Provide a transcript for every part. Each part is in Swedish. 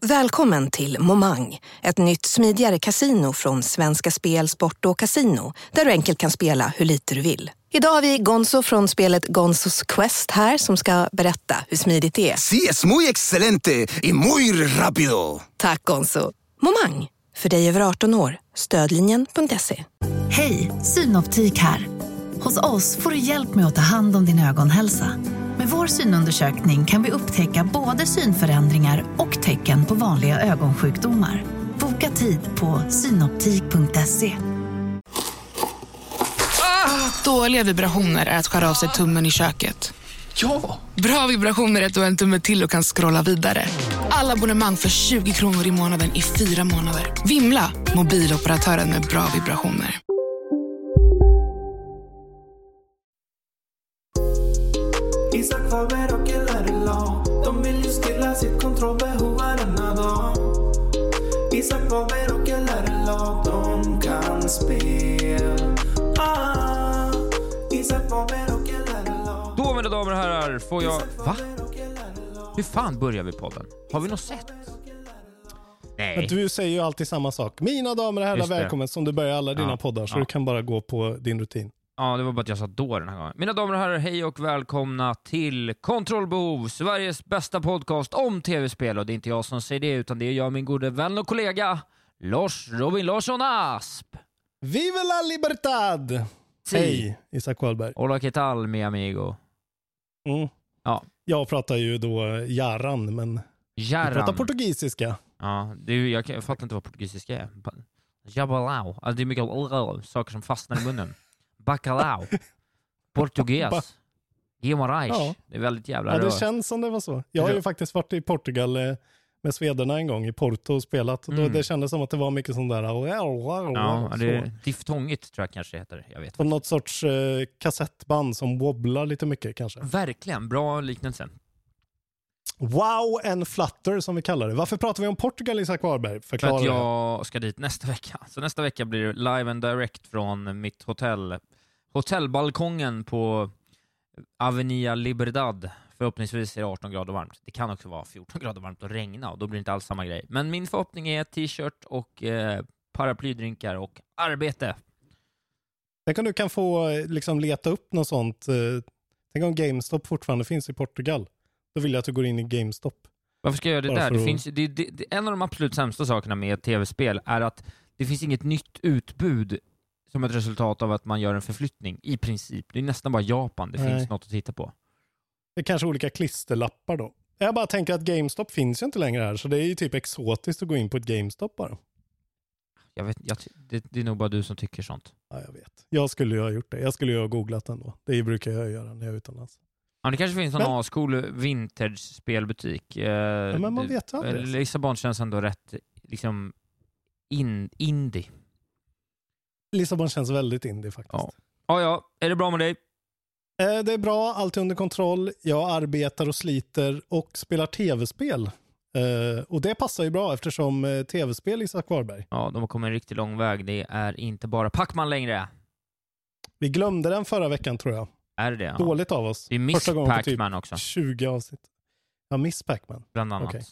Välkommen till Momang, ett nytt smidigare kasino från Svenska Spel, Sport och Casino, där du enkelt kan spela hur lite du vill. Idag har vi Gonzo från spelet Gonzos Quest här som ska berätta hur smidigt det är. Sí, es muy excelente y muy rápido. Tack Gonzo. Momang, för dig över 18 år. Stödlinjen.se. Hej, Synoptik här. Hos oss får du hjälp med att ta hand om din ögonhälsa. Med vår synundersökning kan vi upptäcka både synförändringar och tecken på vanliga ögonsjukdomar. Boka tid på synoptik.se. Dåliga vibrationer är att skära av sig tummen i köket. Ja! Bra vibrationer är att du har en tumme till och kan scrolla vidare. Alla abonnemang för 20 kronor i månaden i 4 månader. Vimla, mobiloperatören med bra vibrationer. Isak Faber och LRLA, de vill ju stilla sitt kontrollbehov varenda dag. Isak Faber och LRLA, de kan spela. Isak Faber och LRLA. Då, mina damer och herrar, får jag... Va? Hur fan börjar vi podden? Har vi något sett? Nej. Men du säger ju alltid samma sak. Mina damer och herrar, välkommen som du börjar alla dina poddar. Så du kan bara gå på din rutin. Ja, det var bara att jag sa då den här gången. Mina damer och herrar, hej och välkomna till Kontrollbehov, Sveriges bästa podcast om tv-spel. Och det är inte jag som säger det, utan det är jag, min gode vän och kollega Robin Larsson Asp. Viva la libertad! Si. Hej, Isak Wahlberg. Hola, ¿qué tal, mi amigo? Mm. Ja. Jag pratar ju då Jaran, men du pratar portugisiska. Ja, jag fattar inte vad portugisiska är. Jabalao. Alltså, det är mycket saker som fastnar i munnen. Bacalao. Portugis. Guimarães. Ja. Det är väldigt jävla Ja, det känns som det var så. Jag har ju faktiskt varit i Portugal med svederna en gång i Porto och spelat. Då det kändes som att det var mycket sån där. Ja, det är diftongigt tror jag kanske heter. Jag vet. På något sorts kassettband som wobblar lite mycket kanske. Verkligen, bra liknelse. Wow and flutter som vi kallar det. Varför pratar vi om Portugal, Isak Wahlberg? För att jag ska dit nästa vecka. Så nästa vecka blir det live and direct från mitt hotellbalkongen på Avenida Liberdad. Förhoppningsvis är det 18 grader varmt. Det kan också vara 14 grader varmt och regna, och då blir det inte alls samma grej. Men min förhoppning är t-shirt och paraplydrinkar och arbete. Tänk om du kan få liksom leta upp något sånt. Tänk om GameStop fortfarande finns i Portugal. Då vill jag att du går in i GameStop. Varför ska jag göra det där? Det finns, en av de absolut sämsta sakerna med tv-spel är att det finns inget nytt utbud som ett resultat av att man gör en förflyttning. I princip. Det är nästan bara Japan det finns något att titta på. Det är kanske olika klisterlappar då. Jag bara tänker att GameStop finns ju inte längre här. Så det är ju typ exotiskt att gå in på ett GameStop bara. Jag vet, det är nog bara du som tycker sånt. Ja, jag vet. Jag skulle ju ha gjort det. Jag skulle ju ha googlat ändå. Det brukar jag göra när jag är utomlands. Ja, det kanske finns en ascool vintage-spelbutik. Men man vet aldrig. Lissabon känns ändå rätt liksom indie. Lissabon känns väldigt indie faktiskt. Ja. Är det bra med dig? Det är bra, allt är under kontroll. Jag arbetar och sliter och spelar tv-spel. Och det passar ju bra eftersom tv-spel Isak Wahlberg. Ja, de har kommit en riktigt lång väg. Det är inte bara Pac-Man längre. Vi glömde den förra veckan tror jag. Är det? Ja. Dåligt av oss. Det är Miss Pac-Man typ också. 20 avsnitt. Ja, Miss Pac-Man. Bland annat. Okay.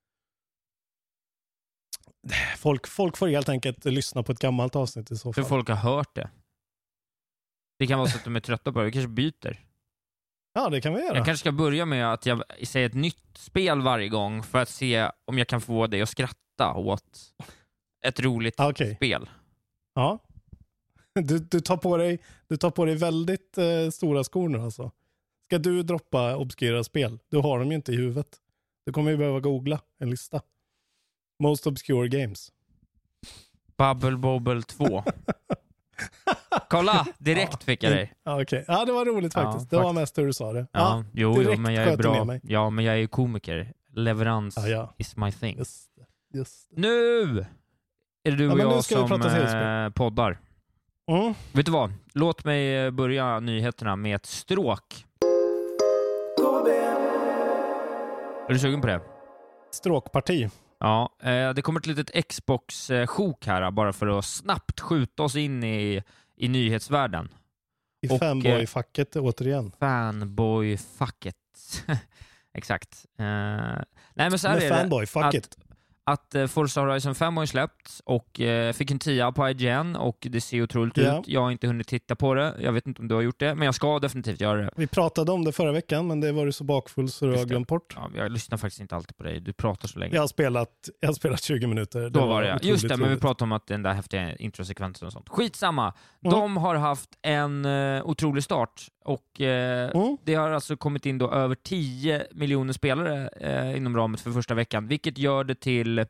Folk får helt enkelt lyssna på ett gammalt avsnitt i så fall. För folk har hört det. Det kan vara så att de är trötta på det. Vi kanske byter. Ja, det kan vi göra. Jag kanske ska börja med att jag säger ett nytt spel varje gång för att se om jag kan få dig att skratta åt ett roligt spel. Ja. Du tar på dig väldigt stora skor nu alltså. Ska du droppa obskyra spel? Du har dem ju inte i huvudet. Du kommer ju behöva googla en lista. Most obscure games. Bubble Bobble 2. Kolla, direkt fick jag dig. Ja, okej. Ja, det var roligt faktiskt. Det var mest hur du sa det. Ja, jo, men jag är bra. Ja, men jag är ju komiker. Leverans is my thing. Just det. Nu är det du och jag som poddar. Vet du vad? Låt mig börja nyheterna med ett stråk. Är du sugen på det? Stråkparti. Ja, det kommer ett litet Xbox-sjok här bara för att snabbt skjuta oss in i nyhetsvärlden. I fanboy-facket återigen. Fanboy-facket. Exakt. Nej, men så är det fanboy-facket. att Forza Horizon 5 har ju släppts och fick en 10 på IGN och det ser otroligt ut. Jag har inte hunnit titta på det. Jag vet inte om du har gjort det, men jag ska definitivt göra det. Vi pratade om det förra veckan, men det var du så bakfull så du har glömt bort. Ja, jag lyssnar faktiskt inte alltid på dig. Du pratar så länge. Jag har spelat 20 minuter. Då var det. Just det, men vi pratade om att den där häftiga introsekvensen och sånt. Skitsamma. De har haft en otrolig start och det har alltså kommit in då över 10 miljoner spelare inom ramen för första veckan, vilket gör det till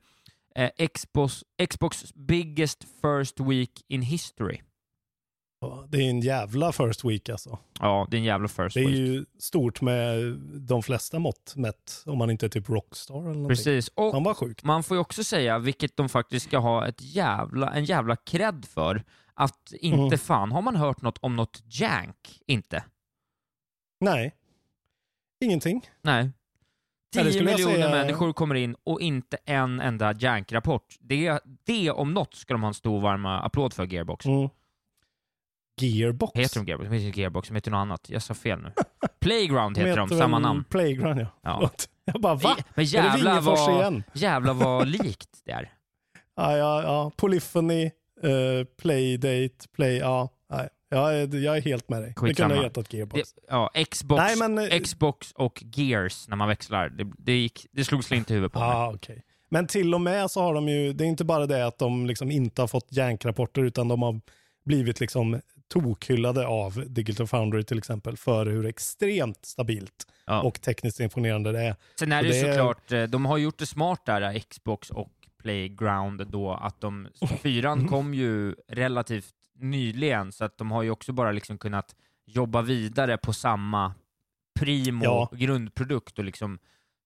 Xbox biggest first week in history. Ja, det är en jävla first week alltså. Ja, det är en jävla first week. Det är ju stort med de flesta mått mätt, om man inte är typ Rockstar eller någonting. Precis, och han var sjukt. Man får ju också säga, vilket de faktiskt ska ha en jävla cred för, att inte fan har man hört något om något jank, inte. Nej, ingenting. Nej. 10 miljoner människor kommer in och inte en enda jank-rapport. Det om något ska de ha en stor varma applåd för Gearbox. Gearbox? Heter de Gearbox? De heter Gearbox, de heter något annat. Jag sa fel nu. Playground heter de, samma namn. Playground, ja. Jag bara, va? Men jävla vad likt det är. Ja. Polyphony, Playdate, jag är helt med dig. Skitsamma. Det kunde ha hetat Gearbox. Xbox och Gears när man växlar. Det slog slint i huvudet på mig. Okay. Men till och med så har de ju, det är inte bara det att de liksom inte har fått jank-rapporter, utan de har blivit liksom tokhyllade av Digital Foundry till exempel för hur extremt stabilt och tekniskt imponerande det är. Sen är det såklart, de har gjort det smart där, Xbox och Playground då, att 4 kom ju relativt nyligen, så att de har ju också bara liksom kunnat jobba vidare på samma grundprodukt och liksom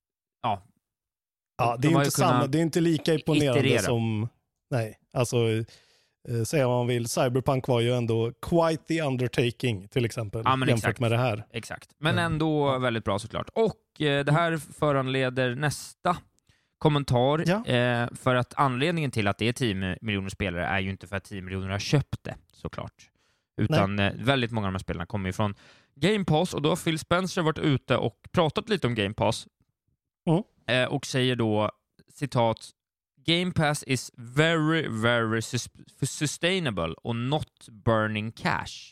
det är inte samma, det är inte lika imponerande iterera. Som säga vad man vill, Cyberpunk var ju ändå quite the undertaking till exempel, jämfört med det här. Exakt, men ändå väldigt bra såklart. Och det här föranleder nästa kommentar, för att anledningen till att det är 10 miljoner spelare är ju inte för att 10 miljoner har köpt det, såklart. Utan väldigt många av de här spelarna kommer ju från Game Pass, och då har Phil Spencer varit ute och pratat lite om Game Pass. Och säger då, citat, Game Pass is very, very sustainable och not burning cash.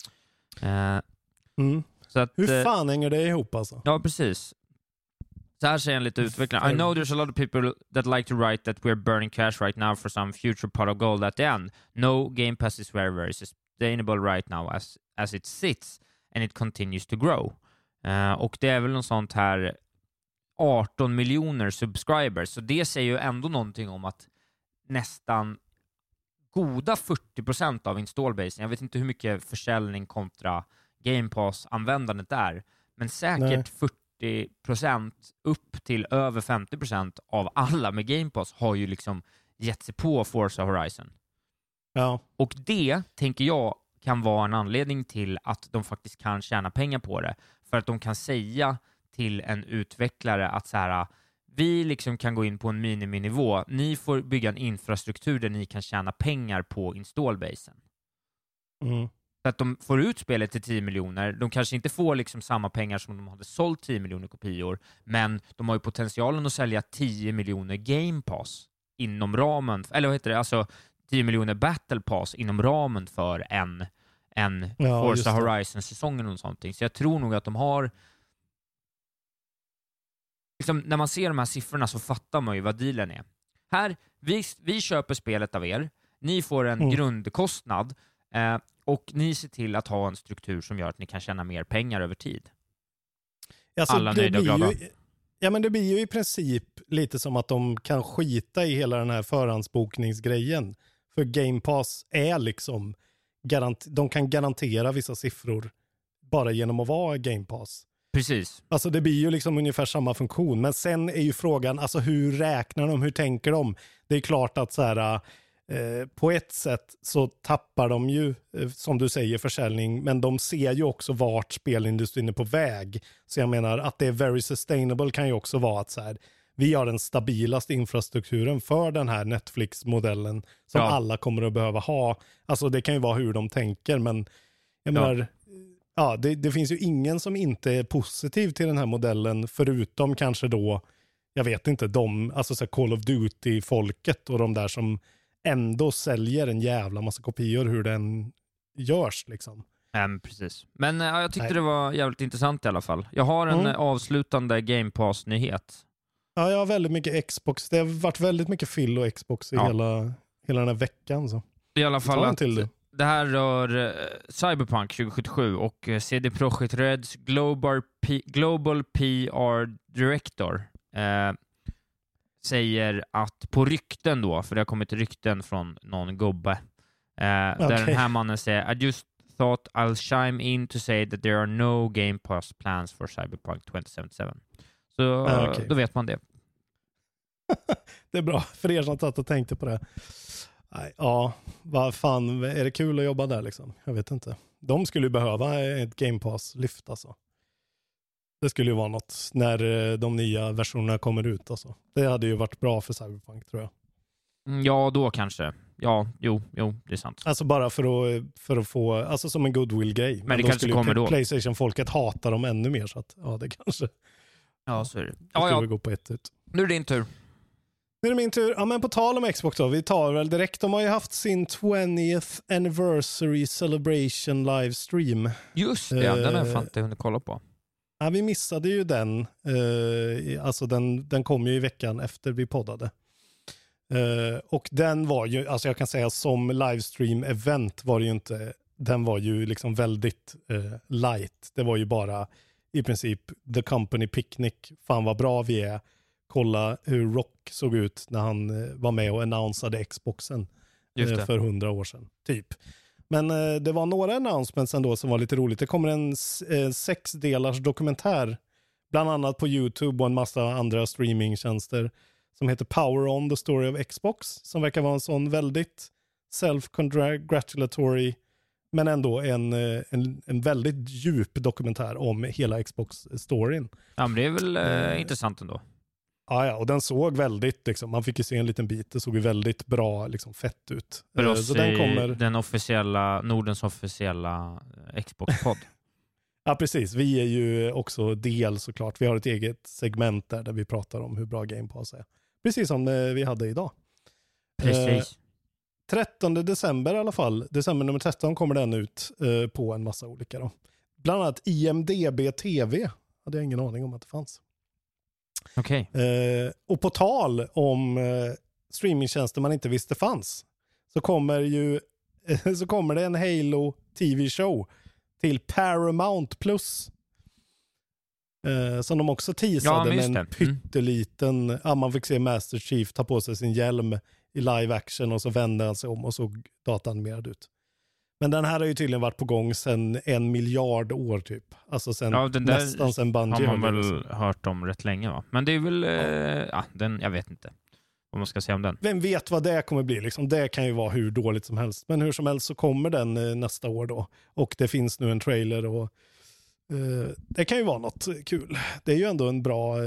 Så att, hur fan hänger det ihop alltså? Ja, precis. Så här säger en lite utvecklare. I know there's a lot of people that like to write that we're burning cash right now for some future pot of gold at the end. No, Game Pass is very, very sustainable right now as it sits and it continues to grow. Och det är väl något sånt här 18 miljoner subscribers. Så det säger ju ändå någonting om att nästan goda 40% av installbasen, jag vet inte hur mycket försäljning kontra Game Pass-användandet är, men säkert 40% upp till över 50% av alla med Game Pass har ju liksom gett sig på Forza Horizon. Ja. Och det, tänker jag, kan vara en anledning till att de faktiskt kan tjäna pengar på det. För att de kan säga till en utvecklare att så här, vi liksom kan gå in på en miniminivå. Ni får bygga en infrastruktur där ni kan tjäna pengar på installbasen. Så att de får ut spelet till 10 miljoner. De kanske inte får liksom samma pengar som de hade sålt 10 miljoner kopior, men de har ju potentialen att sälja 10 miljoner Game Pass inom ramen, eller vad heter det? Alltså 10 miljoner Battle Pass inom ramen för en Forza Horizon-säsong eller något sånt. Så jag tror nog att de har liksom, när man ser de här siffrorna så fattar man ju vad dealen är. Här, vi köper spelet av er, ni får en grundkostnad och ni ser till att ha en struktur som gör att ni kan tjäna mer pengar över tid. Alltså, alla nöjda och glada. Men det blir ju i princip lite som att de kan skita i hela den här förhandsbokningsgrejen. För Game Pass är liksom de kan garantera vissa siffror bara genom att vara Game Pass. Precis. Alltså det blir ju liksom ungefär samma funktion. Men sen är ju frågan, alltså hur räknar de, hur tänker de? Det är klart att så här, på ett sätt så tappar de ju, som du säger, försäljning. Men de ser ju också vart spelindustrin är på väg. Så jag menar att det är very sustainable kan ju också vara att så här, vi har den stabilaste infrastrukturen för den här Netflix-modellen som alla kommer att behöva ha. Alltså det kan ju vara hur de tänker, men jag menar, det finns ju ingen som inte är positiv till den här modellen, förutom kanske då jag vet inte, alltså så Call of Duty-folket och de där som ändå säljer en jävla massa kopior hur den görs liksom. Precis. Men jag tyckte det var jävligt intressant i alla fall. Jag har en avslutande Game Pass-nyhet. Ja, jag har väldigt mycket Xbox. Det har varit väldigt mycket Phil och Xbox i hela den här veckan. Så. I alla fall att till det här rör Cyberpunk 2077 och CD Projekt Reds Global PR Director säger att på rykten då, för det har kommit rykten från någon gubbe, där den här mannen säger I just thought I'll chime in to say that there are no Game Pass plans for Cyberpunk 2077. Så då vet man det. Det är bra för er som satt och tänkte på det. Nej, vad fan, är det kul att jobba där liksom? Jag vet inte. De skulle ju behöva ett Game Pass-lyft alltså. Det skulle ju vara något när de nya versionerna kommer ut alltså. Det hade ju varit bra för Cyberpunk tror jag. Ja, då kanske. Ja, jo, det är sant. Alltså bara för att få, alltså som en goodwill-grej. Men det kanske kommer då. PlayStation-folket hatar dem ännu mer så att, det kanske. Ja, så är det. Det skulle gå på ett ut. Nu är det din tur. Nu är det min tur. Ja, men på tal om Xbox då, vi tar väl direkt. De har ju haft sin 20th anniversary celebration livestream. Just det, den har jag fan inte hunnit kolla på. Ja, vi missade ju den. Alltså den kom ju i veckan efter vi poddade. Och den var ju, alltså jag kan säga som livestream-event var det ju inte, den var ju liksom väldigt light. Det var ju bara i princip The Company Picnic. Fan vad bra vi är. Kolla hur Rock såg ut när han var med och annonsade Xboxen för 100 år sedan, typ. Men det var några announcements ändå som var lite roligt. Det kommer en 6-delars dokumentär, bland annat på YouTube och en massa andra streamingtjänster, som heter Power On, The Story of Xbox, som verkar vara en sån väldigt self-congratulatory, men ändå en väldigt djup dokumentär om hela Xbox-storyn. Ja, men det är väl intressant ändå. Ja, och den såg väldigt, liksom, man fick ju se en liten bit, det såg ju väldigt bra, liksom, fett ut. För oss så den kommer... den officiella, Nordens officiella Xbox-podd. Ja, precis. Vi är ju också del såklart. Vi har ett eget segment där vi pratar om hur bra Game Pass är. Precis som vi hade idag. Precis. 13 december i alla fall. December nummer 13 kommer den ut på en massa olika då. Bland annat IMDB TV. Hade jag ingen aning om att det fanns. Okej. Och på tal om streamingtjänster man inte visste fanns, så kommer det en Halo TV-show till Paramount Plus. Som de också teasade med en pytteliten, man fick se Master Chief ta på sig sin hjälm i live action och så vände han sig om och såg datanimerad ut. Men den här har ju tydligen varit på gång sedan 1 miljard år typ. Alltså nästan sen Bungie. Har man väl hört om rätt länge, va? Men det är väl, jag vet inte vad man ska säga om den. Vem vet vad det kommer bli liksom. Det kan ju vara hur dåligt som helst. Men hur som helst så kommer den nästa år då. Och det finns nu en trailer och det kan ju vara något kul. Det är ju ändå en bra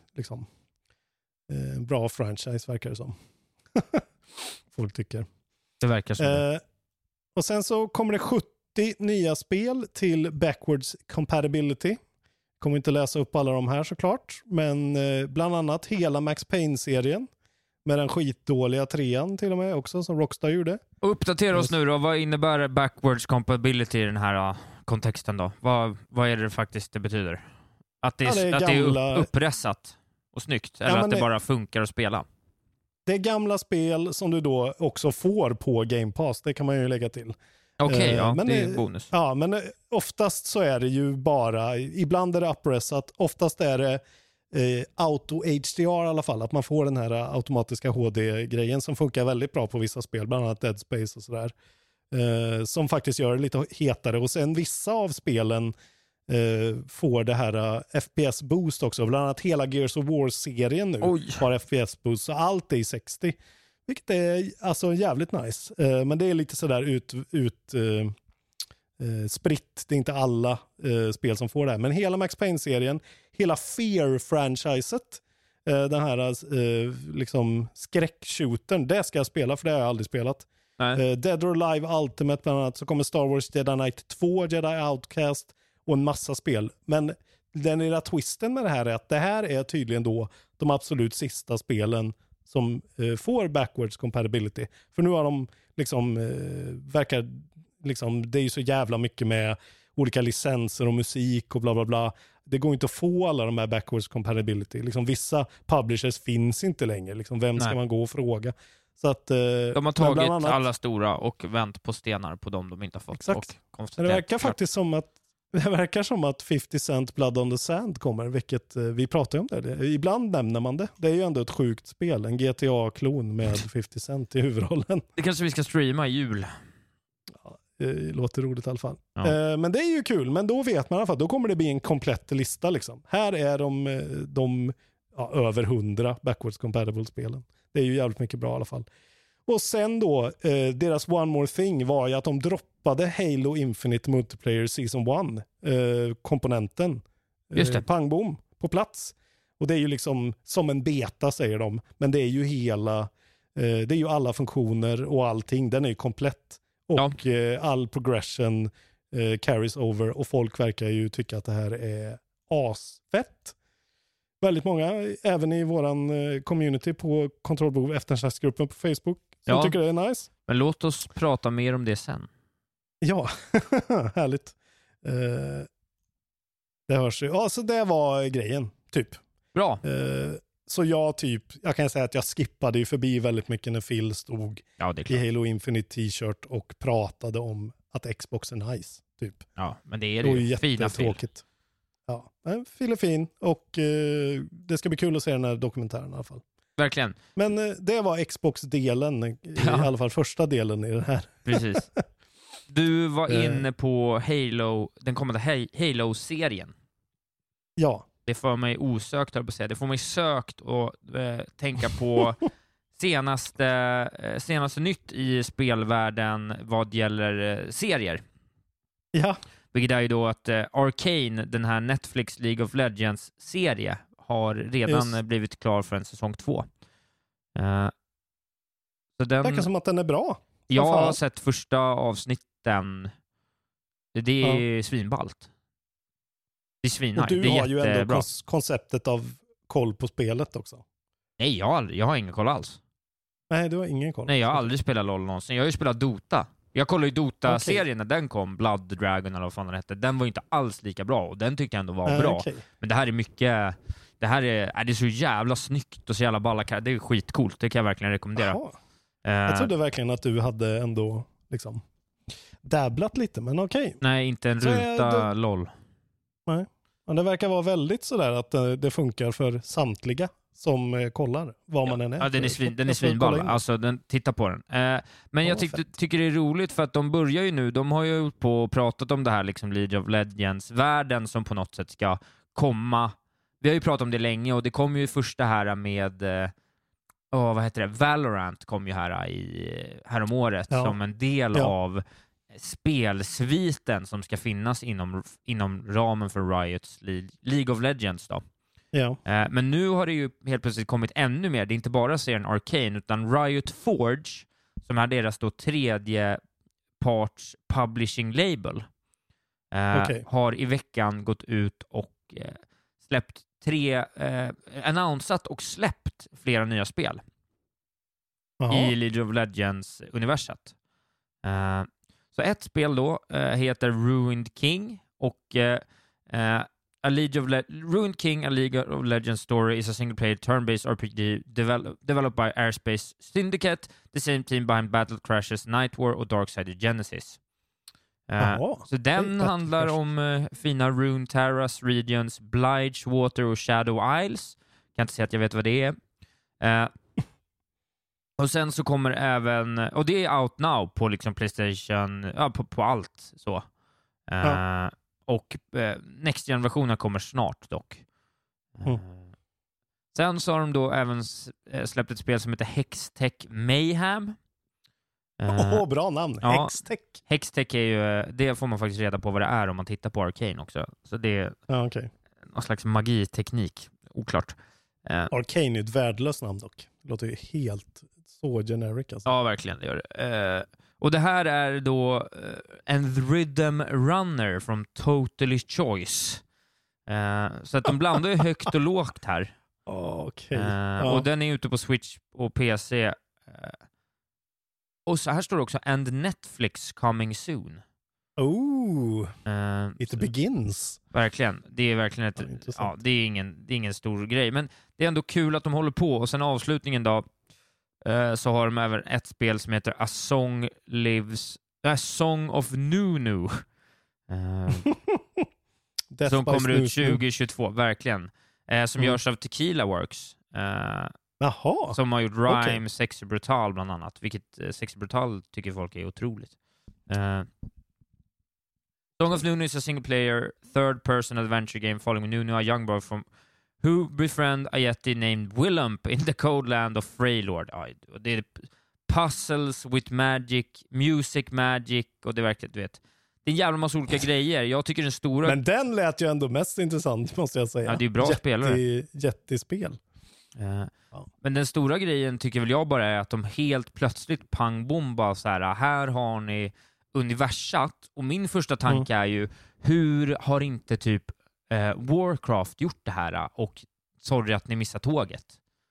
bra franchise verkar det som. Folk tycker. Det verkar som det. Och sen så kommer det 70 nya spel till Backwards Compatibility. Kommer inte läsa upp alla de här såklart. Men bland annat hela Max Payne-serien. Med den skitdåliga 3:an till och med också som Rockstar gjorde. Uppdatera oss nu då. Vad innebär Backwards Compatibility i den här kontexten då? Vad är det faktiskt det betyder? Att det är uppressat och snyggt? Eller att det bara funkar att spela? Det är gamla spel som du då också får på Game Pass. Det kan man ju lägga till. Okej, det är bonus. Ja, men oftast så är det ju bara, ibland är det uppressat, oftast är det auto HDR i alla fall, att man får den här automatiska HD-grejen som funkar väldigt bra på vissa spel, bland annat Dead Space och sådär. Som faktiskt gör det lite hetare. Och sen vissa av spelen får det här FPS-boost också. Bland annat hela Gears of War-serien nu har FPS-boost, så allt är i 60. Vilket är alltså jävligt nice. Men det är lite sådär spritt. Det är inte alla spel som får det här. Men hela Max Payne-serien, hela Fear-franchiset, den här liksom skräckshootern, det ska jag spela, för det har jag aldrig spelat. Dead or Alive Ultimate bland annat, så kommer Star Wars Jedi Knight 2, Jedi Outcast och en massa spel. Men den lilla twisten med det här är att det här är tydligen då de absolut sista spelen som får backwards compatibility. För nu har de liksom, verkar liksom, det är ju så jävla mycket med olika licenser och musik och bla bla bla. Det går inte att få alla de här backwards compatibility. Liksom, vissa publishers finns inte längre. Liksom, vem ska man gå och fråga? Så att, de har tagit alla stora och vänt på stenar på dem de inte har fått. Exakt. Men det verkar faktiskt som att 50 Cent Blood on the Sand kommer, vilket vi pratar om det. Ibland nämner man det. Det är ju ändå ett sjukt spel. En GTA-klon med 50 Cent i huvudrollen. Det kanske vi ska streama i jul. Ja, det låter roligt i alla fall. Ja. Men det är ju kul. Men då vet man i alla fall, då kommer det bli en komplett lista. Liksom. Här är de över 100 backwards compatible spelen. Det är ju jävligt mycket bra i alla fall. Och sen då, deras One More Thing var ju att de droppade Halo Infinite Multiplayer Season 1 komponenten. Just det. Pang bom, på plats. Och det är ju liksom som en beta säger de. Men det är ju det är ju alla funktioner och allting. Den är ju komplett. Och all progression carries over. Och folk verkar ju tycka att det här är asfett. Väldigt många, även i våran community på Kontrollbehov eftersnacksgruppen på Facebook. Som tycker det är nice. Men låt oss prata mer om det sen. Ja, härligt. Det hörs ju. Ja, så det var grejen, typ. Bra. Så jag kan säga att jag skippade ju förbi väldigt mycket när Phil stod i Halo Infinite t-shirt och pratade om att Xbox är nice, typ. Ja, men det är ju fina Phil. Ja, Phil är fin och det ska bli kul att se den här dokumentären i alla fall. Verkligen. Men det var Xbox-delen, i alla fall första delen i det här. Precis. Du var inne på den kommande Halo-serien. Ja. Det får mig osökt, på att säga. Det får mig sökt och tänka på senaste nytt i spelvärlden vad gäller serier. Ja. Vilket är ju då att Arcane, den här Netflix League of Legends-serie, har redan blivit klar för en säsong 2. Så den verkar som att den är bra. Jag har sett första avsnitten. Det är svinballt. Det är svinnice. Och du har ju ändå konceptet av koll på spelet också. Nej, jag har ingen koll alls. Nej, du har ingen koll. Nej, jag har aldrig spelat LoL någonsin. Jag har ju spelat Dota. Jag kollade ju Dota-serien när den kom, Blood Dragon eller vad fan den hette. Den var inte alls lika bra och den tyckte jag ändå var bra. Okay. Men det här är mycket... Det är så jävla snyggt och så jävla balla. Det är skitcoolt, det kan jag verkligen rekommendera. Jag trodde verkligen att du hade ändå liksom dabblat lite, men okej. Nej, inte en ruta LoL. Nej, men det verkar vara väldigt sådär att det funkar för samtliga som kollar vad man än är. Ja, den är svinball. Alltså, titta på den. Men jag tycker det är roligt för att de börjar ju nu, de har ju på och pratat om det här liksom League of Legends-världen som på något sätt ska komma. Vi har ju pratat om det länge och det kom ju första här med vad heter det? Valorant kom ju här om året som en del av spelsviten som ska finnas inom ramen för Riots League of Legends då. Ja. Men nu har det ju helt plötsligt kommit ännu mer. Det är inte bara serien Arcane utan Riot Forge som är deras då tredje parts publishing label har i veckan gått ut och släppt annonsat och släppt flera nya spel i League of Legends-universat. Så ett spel då heter Ruined King och Ruined King, A League of Legends story is a single-player turn-based RPG developed by Airspace Syndicate, the same team behind Battle Crashes, Night War och Darksiders Genesis. Så den handlar om fina Runeterras, Regions, Blightwater och Shadow Isles. Kan inte säga att jag vet vad det är. Och sen så kommer även, och det är out now på liksom PlayStation, på allt så. Och Next Gen-versionen kommer snart dock. Sen så har de då även släppt ett spel som heter Hextech Mayhem. Bra namn. Ja, Hextech är ju, det får man faktiskt reda på vad det är om man tittar på Arcane också. Så det är någon slags magiteknik. Oklart. Arcane är ett värdelöst namn dock. Det låter ju helt så generic alltså. Ja, verkligen. Det gör det. Och det här är då en rhythm runner from Totally Choice. Så att de blandar ju högt och lågt här. Okej. Och den är ute på Switch och PC. Och så här står det också, and Netflix coming soon. Oh, it begins. Verkligen. Det är verkligen det är ingen stor grej. Men det är ändå kul att de håller på. Och sen avslutningen då, så har de även ett spel som heter A Song of Nunu. Som kommer ut 2022, verkligen. Som görs av Tequila Works. Jaha. Som har gjort Rime, Sexy Brutal bland annat. Vilket Sexy Brutal tycker folk är otroligt. Song of Nunu is a single-player, third-person adventure game following Nunu, a young boy from who befriend a yeti named Willump in the cold land of Freylord. Det är puzzles with magic, music magic, och det är verkligen, du vet, det är en jävla massa olika grejer. Jag tycker den stora... Men den lät ju ändå mest intressant, måste jag säga. Ja, det är bra spelare. Jättespel. Men den stora grejen tycker väl jag bara är att de helt plötsligt pangbombar så här har ni universat, och min första tanke är ju, hur har inte typ Warcraft gjort det här, och sorry att ni missar tåget.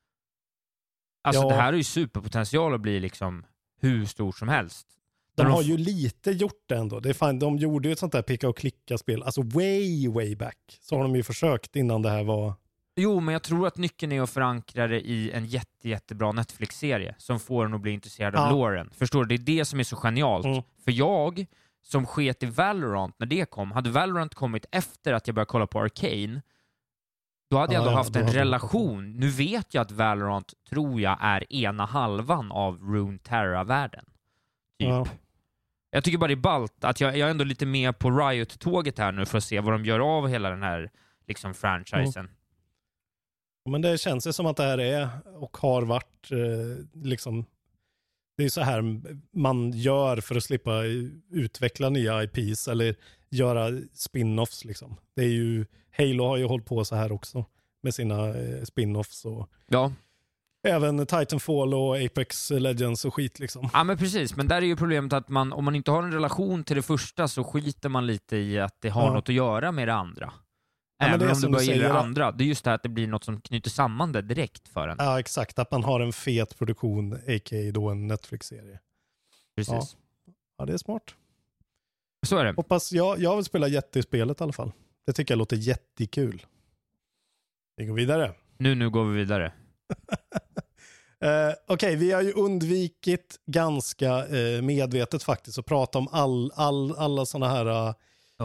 Alltså det här är ju superpotential att bli liksom hur stort som helst. De har ju lite gjort det ändå. Det är fan, de gjorde ju ett sånt där picka och klicka spel, alltså way back. Så har de ju försökt innan det här var... Jo, men jag tror att nyckeln är att förankra det i en jättebra Netflix-serie som får en att bli intresserad av loren. Förstår du? Det är det som är så genialt. För jag, som sket i Valorant när det kom, hade Valorant kommit efter att jag började kolla på Arcane, då hade jag ändå haft en relation. Nu vet jag att Valorant, tror jag, är ena halvan av Runeterra-världen. Typ. Jag tycker bara det är ballt att jag är ändå lite med på Riot-tåget här nu för att se vad de gör av hela den här liksom franchisen. Men det känns ju som att det här är och har varit liksom, det är så här man gör för att slippa utveckla nya IPs eller göra spin-offs liksom. Det är ju, Halo har ju hållit på så här också med sina spin-offs och även Titanfall och Apex Legends och skit liksom. Ja, men precis, men där är ju problemet att om man inte har en relation till det första så skiter man lite i att det har något att göra med det andra. Även om det bara gäller det andra. Det är just det här att det blir något som knyter samman det direkt för en. Ja, exakt. Att man har en fet produktion, a.k.a. då en Netflix-serie. Precis. Ja, det är smart. Så är det. Hoppas jag vill spela jättespelet i alla fall. Det tycker jag låter jättekul. Vi går vidare. Nu går vi vidare. Okej, vi har ju undvikit ganska medvetet faktiskt att prata om alla såna här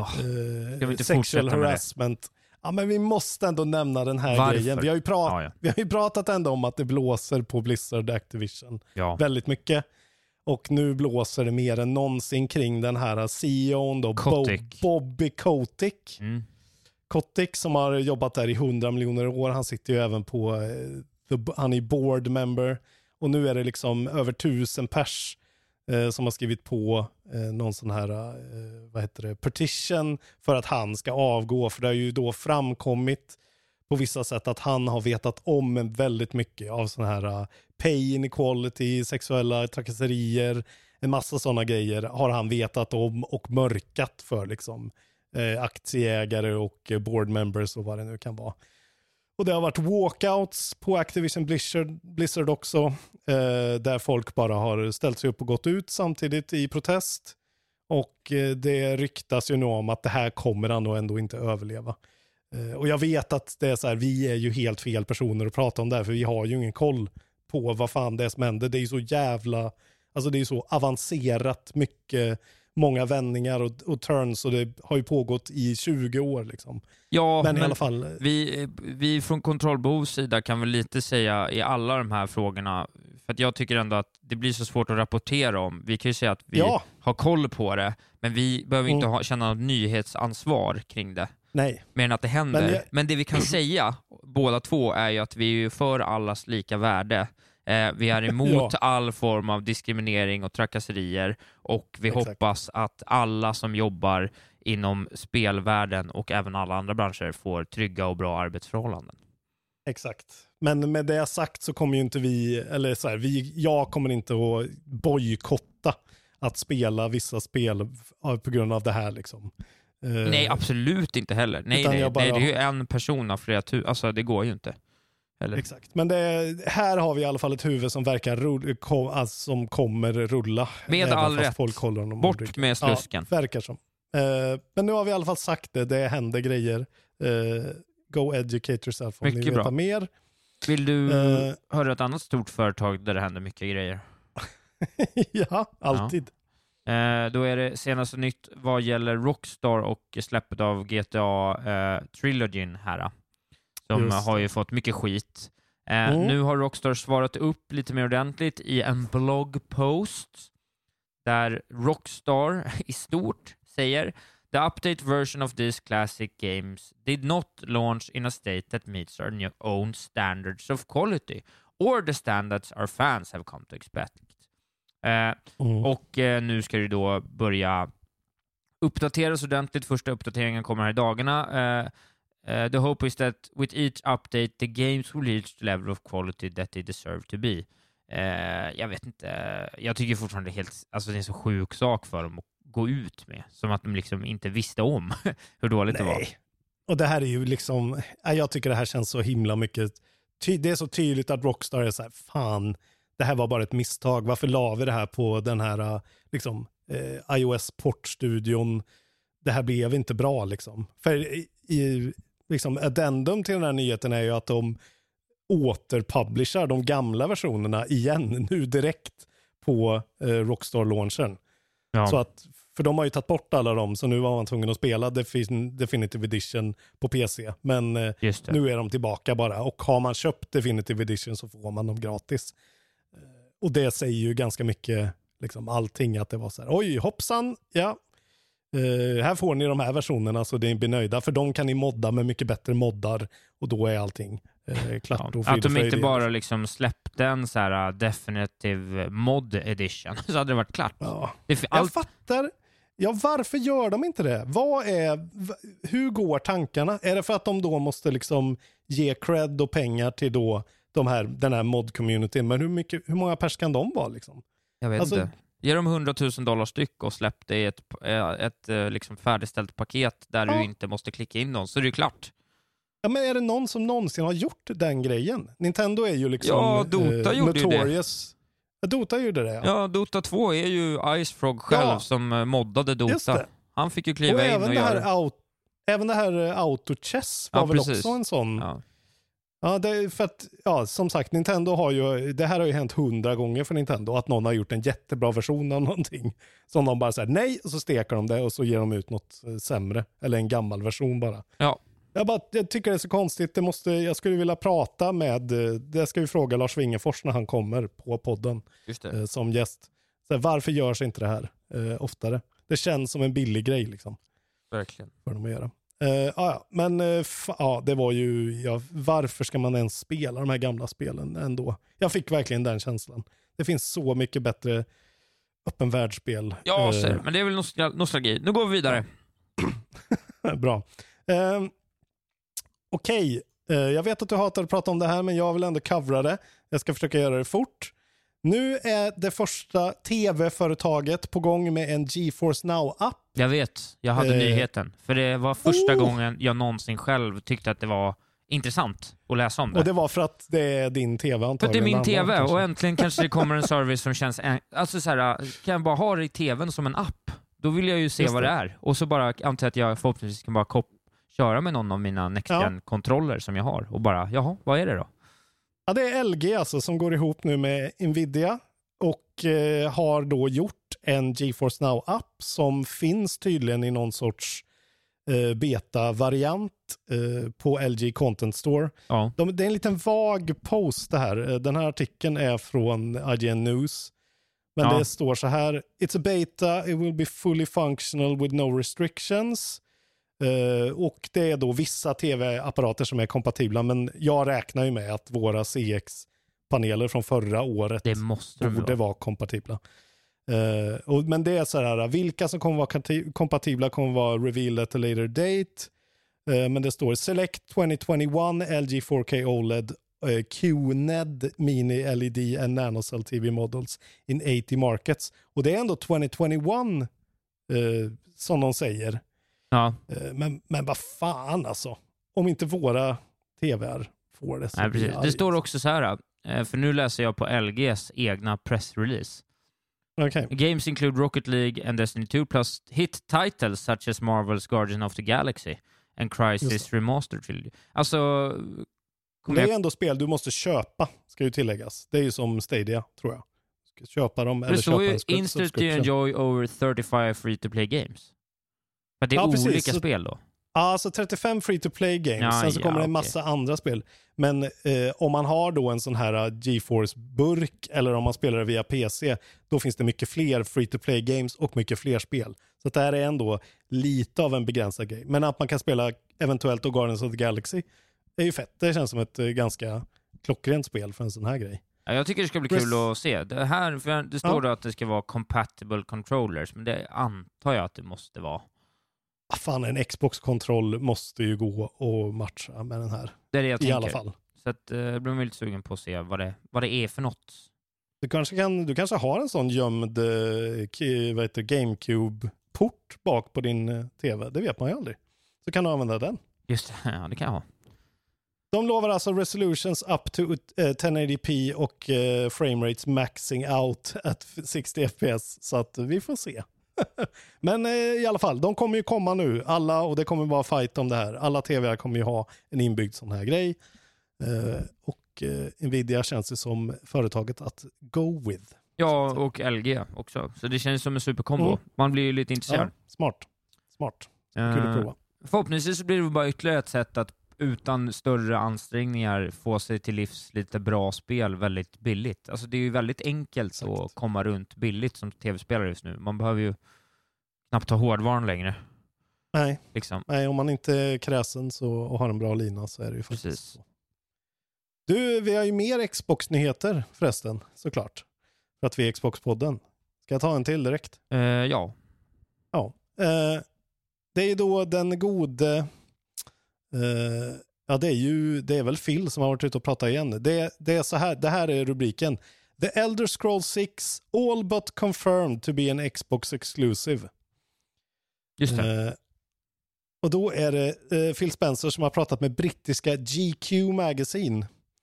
sexual harassment. Ja, men vi måste ändå nämna den här grejen. Vi har ju pratat ändå om att det blåser på Blizzard Activision väldigt mycket. Och nu blåser det mer än någonsin kring den här CEOn då, Bobby Kotick. Kotick som har jobbat där i 100 miljoner år. Han sitter ju även på, han är board member. Och nu är det liksom över 1000 pers som har skrivit på någon sån här petition för att han ska avgå. För det har ju då framkommit på vissa sätt att han har vetat om väldigt mycket av sån här pay inequality, sexuella trakasserier, en massa sådana grejer har han vetat om och mörkat för liksom aktieägare och board members och vad det nu kan vara. Och det har varit walkouts på Activision Blizzard också, där folk bara har ställt sig upp och gått ut samtidigt i protest. Och det ryktas ju nu om att det här kommer han nog ändå inte överleva. Och jag vet att det är så här, vi är ju helt fel personer att prata om det här, för vi har ju ingen koll på vad fan det är som händer. Det är ju så jävla, alltså det är så avancerat mycket, många vändningar och turns, och det har ju pågått i 20 år liksom. Ja, men i alla fall vi från kontrollbehovs sida kan väl lite säga i alla de här frågorna, för att jag tycker ändå att det blir så svårt att rapportera om. Vi kan ju säga att vi har koll på det, men vi behöver inte känna något nyhetsansvar kring det. Nej. Mer än att det händer. Men det vi kan säga, båda två, är ju att vi är ju för allas lika värde. Vi är emot all form av diskriminering och trakasserier, och vi hoppas att alla som jobbar inom spelvärlden och även alla andra branscher får trygga och bra arbetsförhållanden. Exakt. Men med det sagt så kommer ju inte jag kommer inte att bojkotta att spela vissa spel på grund av det här liksom. Nej, absolut inte heller. Nej, det är ju en person av flera tusen. Alltså det går ju inte. Eller? Exakt. Men här har vi i alla fall ett huvud som verkar som kommer rulla. Med all rätt. Folk håller honom bort med slusken. Ja, verkar som. Men nu har vi i alla fall sagt det. Det händer grejer. Go educate yourself om mycket ni vill bra. veta mer. Vill du höra ett annat stort företag där det händer mycket grejer? Ja, alltid. Då är det senaste nytt vad gäller Rockstar och släppet av GTA Trilogyn här. Som har ju fått mycket skit. Nu har Rockstar svarat upp lite mer ordentligt i en bloggpost där Rockstar i stort säger the update version of these classic games did not launch in a state that meets our own standards of quality or the standards our fans have come to expect. Och nu ska det då börja uppdateras ordentligt. Första uppdateringen kommer här i dagarna. The hope is that with each update the games will reach the level of quality that they deserve to be. Jag vet inte. Jag tycker fortfarande det är en så sjuk sak för dem att gå ut med. Som att de liksom inte visste om hur dåligt det var. Och det här är ju liksom... Jag tycker det här känns så himla mycket... Det är så tydligt att Rockstar är så här, fan, det här var bara ett misstag. Varför la vi det här på den här liksom, iOS-portstudion? Det här blev inte bra liksom. För liksom, addendum till den här nyheten är ju att de återpublishar de gamla versionerna igen nu direkt på Rockstar-launchen. Ja. Så att, för de har ju tagit bort alla dem, så nu var man tvungen att spela Definitive Edition på PC. Men nu är de tillbaka bara. Och har man köpt Definitive Edition så får man dem gratis. Och det säger ju ganska mycket, liksom allting, att det var så här, oj hoppsan, ja. Här får ni de här versionerna så det blir nöjda. För de kan ni modda med mycket bättre moddar. Och då är allting klart. Ja, att de inte bara liksom släppte en så här Definitive Mod Edition så hade det varit klart. Ja. Jag fattar. Ja, varför gör de inte det? Hur går tankarna? Är det för att de då måste liksom ge cred och pengar till då den här mod-communityn? Men hur många pers kan de vara liksom? Jag vet inte. Ge dem $100,000 styck och släpp det i ett liksom färdigställt paket där du inte måste klicka in någon, så är det klart. Ja, men är det någon som någonsin har gjort den grejen? Nintendo är ju liksom Dota gjorde notorious. Ja, Dota gjorde det. Ja, Dota 2 är ju Icefrog själv som moddade Dota. Han fick ju kliva in och göra... Även det här Auto-chess var väl också en sån... Ja, det är för att, som sagt, Nintendo har ju, det här har ju hänt 100 gånger för Nintendo, att någon har gjort en jättebra version av någonting som de bara säger nej, och så stekar de det och så ger de ut något sämre, eller en gammal version bara. Ja. Jag tycker det är så konstigt, jag skulle vilja prata med, det ska vi fråga Lars Wingefors när han kommer på podden som gäst. Så varför görs inte det här oftare? Det känns som en billig grej liksom. Verkligen. För dem att göra. Men det var ju varför ska man ens spela de här gamla spelen ändå? Jag fick verkligen den känslan. Det finns så mycket bättre öppen världsspel. Ja, men det är väl nostalgi. Nu går vi vidare. Bra. Okej. Jag vet att du hatar att prata om det här, men jag vill ändå covra det. Jag ska försöka göra det fort. Nu är det första tv-företaget på gång med en GeForce Now-app. Jag vet, jag hade nyheten. För det var första gången jag någonsin själv tyckte att det var intressant att läsa om det. Och det var för att det är din tv antagligen. För att det är min tv och äntligen kanske det kommer en service som känns... Alltså så här, kan jag bara ha det i tvn som en app? Då vill jag ju se vad det är. Och så bara antar att jag förhoppningsvis kan bara köra med någon av mina Next-Gen-kontroller som jag har. Och bara, jaha, vad är det då? Ja, det är LG alltså som går ihop nu med Nvidia och har då gjort en GeForce Now-app som finns tydligen i någon sorts beta-variant på LG Content Store. Ja. Det är en liten vag post det här. Den här artikeln är från IGN News. Men det står så här: It's a beta, it will be fully functional with no restrictions. Och det är då vissa tv-apparater som är kompatibla, men jag räknar ju med att våra CX-paneler från förra året borde vara kompatibla. Men det är så här, vilka som kommer vara kompatibla kommer vara revealed at a later date. Men det står Select 2021 LG 4K OLED QNED Mini LED and NanoCell TV models in 80 markets. Och det är ändå 2021 som de säger. Ja. Men vad fan alltså. Om inte våra tvr får det. Nej, precis. Det står också så här, för nu läser jag på LGs egna pressrelease. Okay. Games include Rocket League and Destiny 2 plus hit titles such as Marvel's Guardian of the Galaxy and Crysis Remastered Trilogy. Alltså... Det är ändå spel du måste köpa, ska ju tilläggas. Det är ju som Stadia, tror jag. Ska köpa dem eller köpa en subscription. Instant to enjoy over 35 free-to-play games. För det är olika spel då? Ja, alltså 35 free-to-play games. Sen så kommer det en massa andra spel. Men om man har då en sån här GeForce-burk eller om man spelar det via PC, då finns det mycket fler free-to-play games och mycket fler spel. Så att det här är ändå lite av en begränsad grej. Men att man kan spela eventuellt då Guardians of the Galaxy är ju fett. Det känns som ett ganska klockrent spel för en sån här grej. Ja, jag tycker det ska bli kul att se. Det här, för det står då att det ska vara compatible controllers, men det antar jag att det måste vara. Fan, en Xbox-kontroll måste ju gå och matcha med den här. Det är det jag tänker. I alla fall. Så att, jag blir lite sugen på att se vad det är för något. Du kanske har en sån gömd GameCube-port bak på din TV. Det vet man ju aldrig. Så kan du använda den. Just det, ja, det kan jag ha. De lovar alltså resolutions up to 1080p och framerates maxing out at 60 fps. Så att vi får se. Men i alla fall, de kommer ju komma nu. Alla, och det kommer vara fight om det här. Alla TV kommer ju ha en inbyggd sån här grej. Och Nvidia känns ju som företaget att go with. Ja, och LG också. Så det känns som en superkombo. Man blir ju lite intresserad. Ja, smart. Kul att prova. Förhoppningsvis så blir det bara ytterligare ett sätt att utan större ansträngningar få sig till livs lite bra spel väldigt billigt. Alltså det är ju väldigt enkelt att komma runt billigt som tv-spelare just nu. Man behöver ju knappt ha hårdvaran längre. Nej, liksom. Nej, om man inte är kräsen och har en bra lina så är det ju faktiskt så. Du, vi har ju mer Xbox-nyheter förresten, såklart. För att vi är Xbox-podden. Ska jag ta en till direkt? Ja. Ja. Det är ju då den gode... ja, det är väl Phil som har varit ute och pratat igen. Det är så här, det här är rubriken. The Elder Scrolls 6 all but confirmed to be an Xbox exclusive. Just det. Och då är det Phil Spencer som har pratat med brittiska GQ Magazine.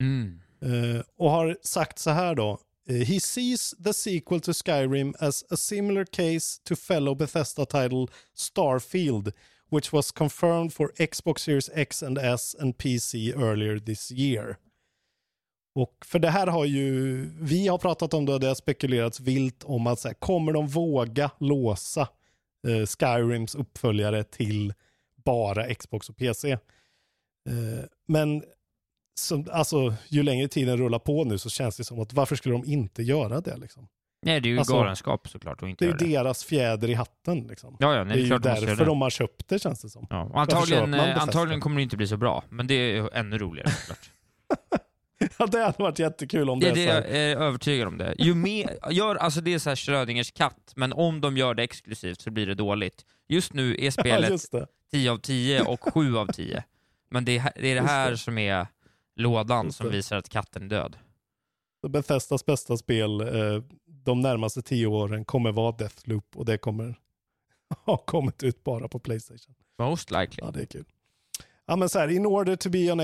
Och har sagt så här då. He sees the sequel to Skyrim as a similar case to fellow Bethesda title Starfield, which was confirmed for Xbox Series X and S and PC earlier this year. Och för det här har ju vi har pratat om det har spekulerats vilt om att så här, kommer de våga låsa Skyrims uppföljare till bara Xbox och PC. Men alltså, ju längre tiden rullar på nu så känns det som att varför skulle de inte göra det liksom? Nej, det är ju alltså, galenskap såklart att inte det är göra det. deras fjäder i hatten liksom. Ja, nej, det är klart ju därför de har köpt det, känns det som. Ja, och antagligen kommer det inte bli så bra, men det är ännu roligare såklart. Ja, det hade varit jättekul om det är så här. Jag är övertygad om det. Ju mer alltså det är så här Schrödingers katt, men om de gör det exklusivt så blir det dåligt. Just nu är spelet 10 av 10 och 7 av 10. Men det är det här som är lådan som visar att katten är död. Bethesdas bästa spel de närmaste 10 åren kommer vara Deathloop och det kommer ha kommit ut bara på PlayStation. Most likely. Ja, det är kul. Ja, men så här, in order to be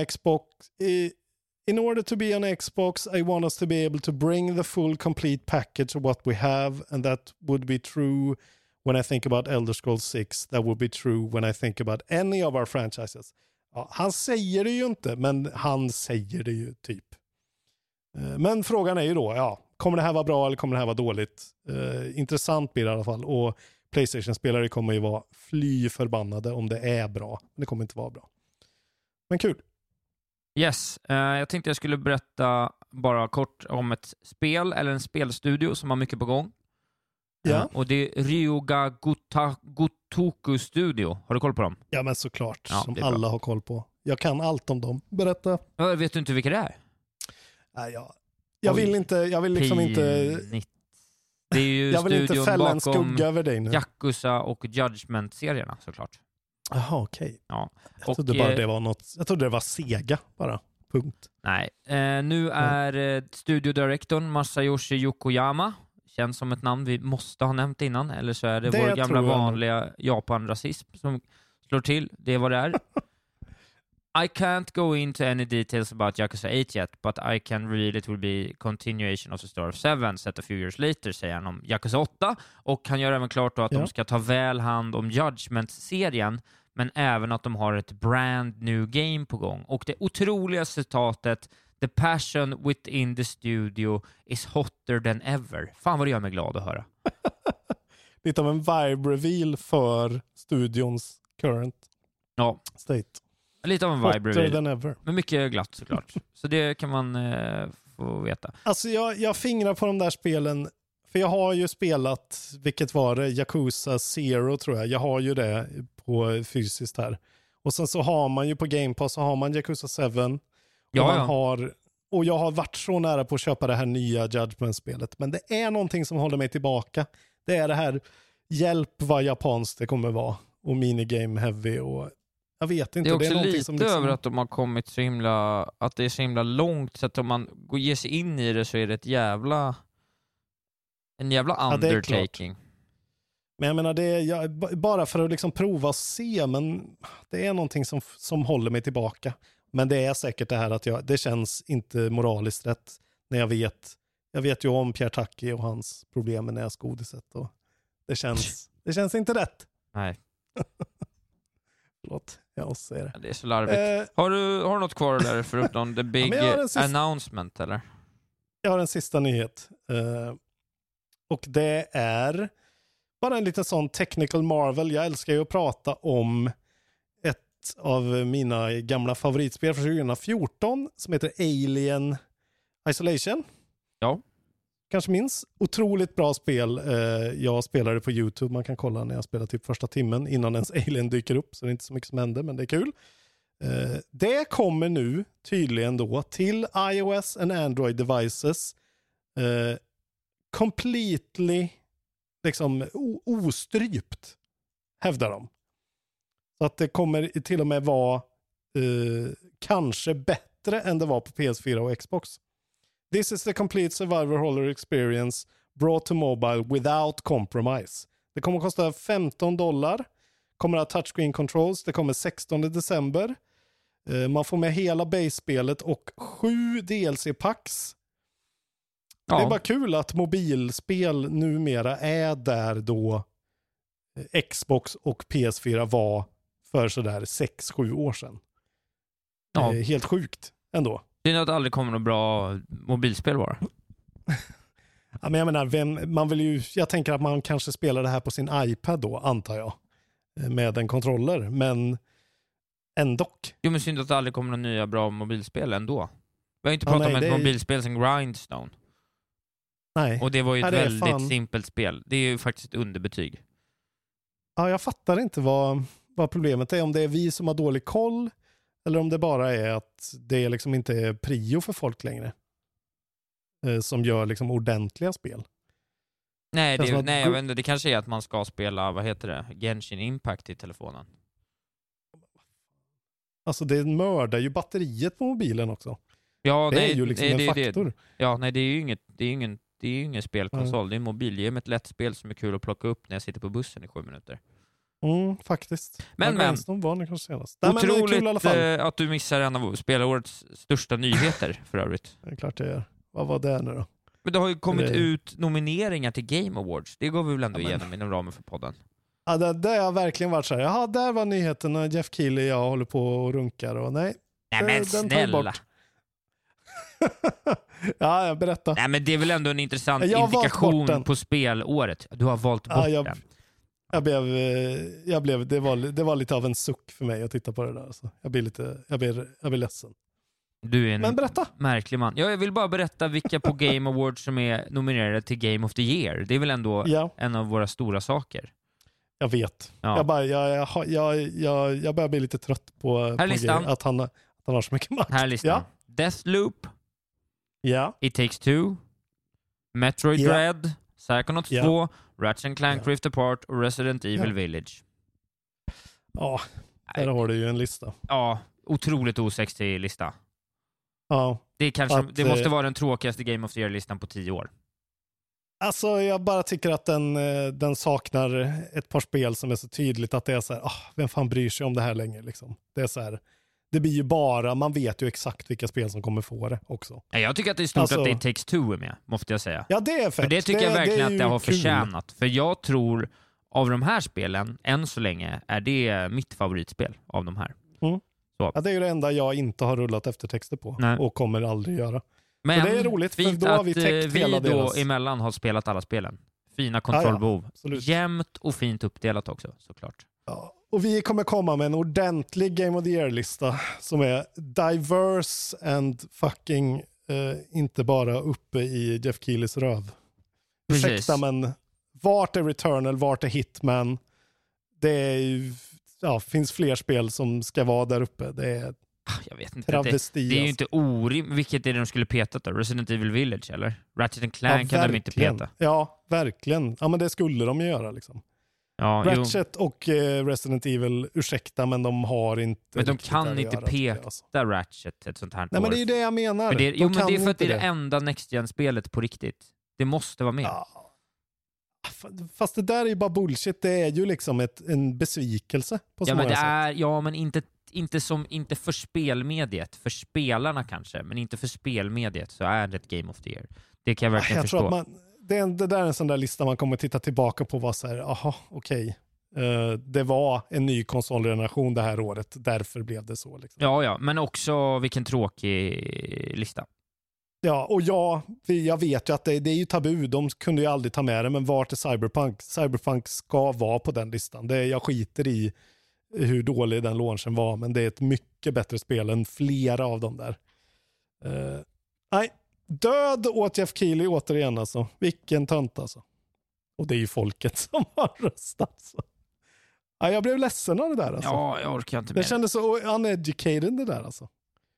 on Xbox, I want us to be able to bring the full complete package of what we have, and that would be true when I think about Elder Scrolls 6. That would be true when I think about any of our franchises. Ja, han säger det ju inte, men han säger det ju typ. Men frågan är ju då, kommer det här vara bra eller kommer det här vara dåligt? Intressant blir det i alla fall. Och PlayStation-spelare kommer ju vara fly förbannade om det är bra. Men det kommer inte vara bra. Men kul. Yes, jag tänkte jag skulle berätta bara kort om ett spel eller en spelstudio som har mycket på gång. Ja. Och det är Ryoga Gotoku Studio. Har du koll på dem? Ja, men såklart. Ja, som alla har koll på. Jag kan allt om dem. Berätta. Vet du inte vilka det är? Nej, jag vill liksom inte... Det är ju jag vill inte fälla en bakom skugga över dig nu. Yakuza och Judgment-serierna såklart. Jaha, okej. Ja. Jag trodde bara det var något. Jag trodde det var Sega bara. Punkt. Nej. Nu är studiodirektorn Masayoshi Yokoyama. Känns som ett namn vi måste ha nämnt innan. Eller så är det vår gamla vanliga Japan-rasism som slår till. Det är vad det är. I can't go into any details about Yakuza 8 yet, but I can reveal it will be continuation of the Story of 7 set a few years later, säger han om Yakuza 8. Och han gör även klart då att de ska ta väl hand om Judgment-serien, men även att de har ett brand new game på gång. Och det otroliga citatet, the passion within the studio is hotter than ever. Fan vad det gör mig glad att höra. Lite av en vibe-reveal för studions current state. Lite av en vibe-reveal. Than ever. Men mycket glatt såklart. Så det kan man få veta. Alltså jag fingrar på de där spelen. För jag har ju spelat, vilket var det? Yakuza Zero tror jag. Jag har ju det på fysiskt här. Och sen så har man ju på Game Pass så har man Yakuza 7. Och jag har varit så nära på att köpa det här nya Judgment-spelet. Men det är någonting som håller mig tillbaka. Det är det här, hjälp vad japanskt det kommer vara. Och minigame heavy och jag vet inte. Det är också lite som liksom... över att de har kommit så himla, att det är så himla långt så att om man ger sig in i det så är det en jävla undertaking. Men jag menar, det är bara för att liksom prova och se, men det är någonting som håller mig tillbaka. Men det är säkert det här att det känns inte moraliskt rätt när jag vet ju om Pierre Taki och hans problem med näsgodiset och det känns inte rätt. Nej. Förlåt, jag måste säga det. Det är så larvigt. Har du något kvar där förutom the big announcement eller? Jag har en sista nyhet. Och det är bara en liten sån technical marvel. Jag älskar ju att prata om ett av mina gamla favoritspel från 2014 som heter Alien Isolation. Ja. Kanske minns. Otroligt bra spel. Jag spelade på YouTube. Man kan kolla när jag spelar typ första timmen innan ens Alien dyker upp. Så det är inte så mycket som händer, men det är kul. Det kommer nu tydligen då till iOS and Android devices. Completely liksom ostrypt, hävdar de. Så att det kommer till och med vara kanske bättre än det var på PS4 och Xbox. This is the complete survivor horror experience brought to mobile without compromise. Det kommer att kosta $15. Kommer att ha touchscreen controls. Det kommer 16 december. Man får med hela base-spelet och 7 DLC-packs. Ja. Det är bara kul att mobilspel numera är där då Xbox och PS4 var för sådär 6-7 år sedan. Ja. Helt sjukt ändå. Det är nog att det aldrig kommer något bra mobilspel bara. Ja, men jag menar, jag tänker att man kanske spelar det här på sin iPad då, antar jag. Med en kontroller, men ändå. Jo, men synd att det aldrig kommer några nya bra mobilspel ändå. Vi har inte pratat om ett mobilspel som Grindstone. Nej. Och det var ju ett väldigt simpelt spel. Det är ju faktiskt ett underbetyg. Ja, jag fattar inte vad problemet är. Om det är vi som har dålig koll eller om det bara är att det liksom inte är prio för folk längre. Som gör liksom ordentliga spel. Nej, jag vet inte. Det kanske är att man ska spela, vad heter det? Genshin Impact i telefonen. Alltså det mördar ju batteriet på mobilen också. Ja, det är ju liksom en faktor. Ja, nej, det är ju ingen spelkonsol. Det är en mobil. Det är ett lätt spel som är kul att plocka upp när jag sitter på bussen i 7 minuter. Faktiskt. Men otroligt att du missar en av spelårets största nyheter för övrigt. Det är klart det är. Vad var det nu då? Men det har ju kommit ut nomineringar till Game Awards. Det går vi väl ändå igenom inom ramen för podden. Ja, det har verkligen varit så här. Jaha, där var nyheten när Jeff Keighley och jag håller på och runkar. Och nej men snälla. Ja, jag berättar. Nej, men det är väl ändå en intressant indikation på spelåret. Du har valt bort den. Det var lite av en suck för mig att titta på det där. Så jag blir ledsen. Du är men berätta. Märklig man. Jag vill bara berätta vilka på Game Awards som är nominerade till Game of the Year. Det är väl ändå en av våra stora saker. Jag vet. Ja. Jag börjar bli lite trött på att han har så mycket makt. Här listan. Ja. Deathloop. Ja. It Takes Two. Metroid Dread. Psychonauts 2. Ratchet & Clank Rift Apart och Resident Evil Village. Ja, där har du ju en lista. Ja, otroligt osexig lista. Ja. Det måste vara den tråkigaste Game of the Year-listan på 10 år. Alltså, jag bara tycker att den saknar ett par spel som är så tydligt att det är så här, vem fan bryr sig om det här länge liksom. Det är så här, det blir ju bara, man vet ju exakt vilka spel som kommer få det också. Jag tycker att det är stort att det Takes Two är med, måste jag säga. Ja, det är fett. För det tycker jag verkligen att det har kul. förtjänat. För jag tror, av de här spelen, än så länge, är det mitt favoritspel av de här. Så. Ja, det är ju det enda jag inte har rullat eftertexter på. Nej. Och kommer aldrig göra. Men så det är roligt, för då har vi täckt hela vi då deras... emellan har spelat alla spelen. Fina kontrollbehov. Jämnt och fint uppdelat också, såklart. Ja. Och vi kommer komma med en ordentlig Game of the Year-lista som är diverse and fucking inte bara uppe i Jeff Keelys röv. Ursäkta, men vart är Returnal, vart är Hitman? Det är ju, finns fler spel som ska vara där uppe. Det är jag vet inte. Det är ju inte orimligt. Vilket är det de skulle peta då? Resident Evil Village, eller? Ratchet & Clank kan de inte peta. Ja, verkligen. Ja, men det skulle de ju göra liksom. Ja, Ratchet och Resident Evil, ursäkta, men de har inte... Men de kan inte peta Ratchet ett sånt här. Nej, men det är ju det jag menar. Men det är för att det är det enda Next Gen-spelet på riktigt. Det måste vara med. Ja. Fast det där är ju bara bullshit. Det är ju liksom en besvikelse på så många sätt. Ja, men inte för spelmediet. För spelarna kanske, men inte för spelmediet, så är det ett Game of the Year. Det kan jag verkligen förstå. Tror att det där är en sån där lista man kommer titta tillbaka på och vara så här, aha, okej. Det var en ny konsolgeneration det här året, därför blev det så. Liksom. Ja, men också vilken tråkig lista. Ja, och jag vet ju att det är ju tabu. De kunde ju aldrig ta med det, men vart är Cyberpunk? Cyberpunk ska vara på den listan. Jag skiter i hur dålig den launchen var, men det är ett mycket bättre spel än flera av dem där. Nej, död åt Jeff Keely återigen alltså. Vilken tönt alltså. Och det är ju folket som har röstat så. Ja, jag blev ledsen av det där alltså. Ja, jag orkar inte med. Det kändes så uneducated det där alltså.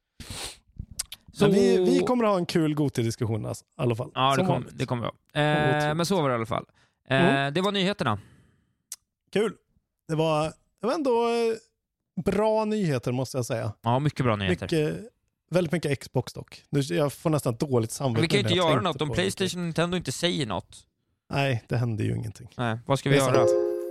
Så vi kommer att ha en kul Goti-diskussion alltså, i alla fall. Ja, det kommer vi ha. Men så var det i alla fall. Det var nyheterna. Kul. Det var ändå bra nyheter, måste jag säga. Ja, mycket bra nyheter. Väldigt mycket Xbox dock. Jag får nästan dåligt samvete. Vi kan ju inte göra något om PlayStation och Nintendo inte säger något. Nej, det händer ju ingenting. Nej, vad ska vi göra?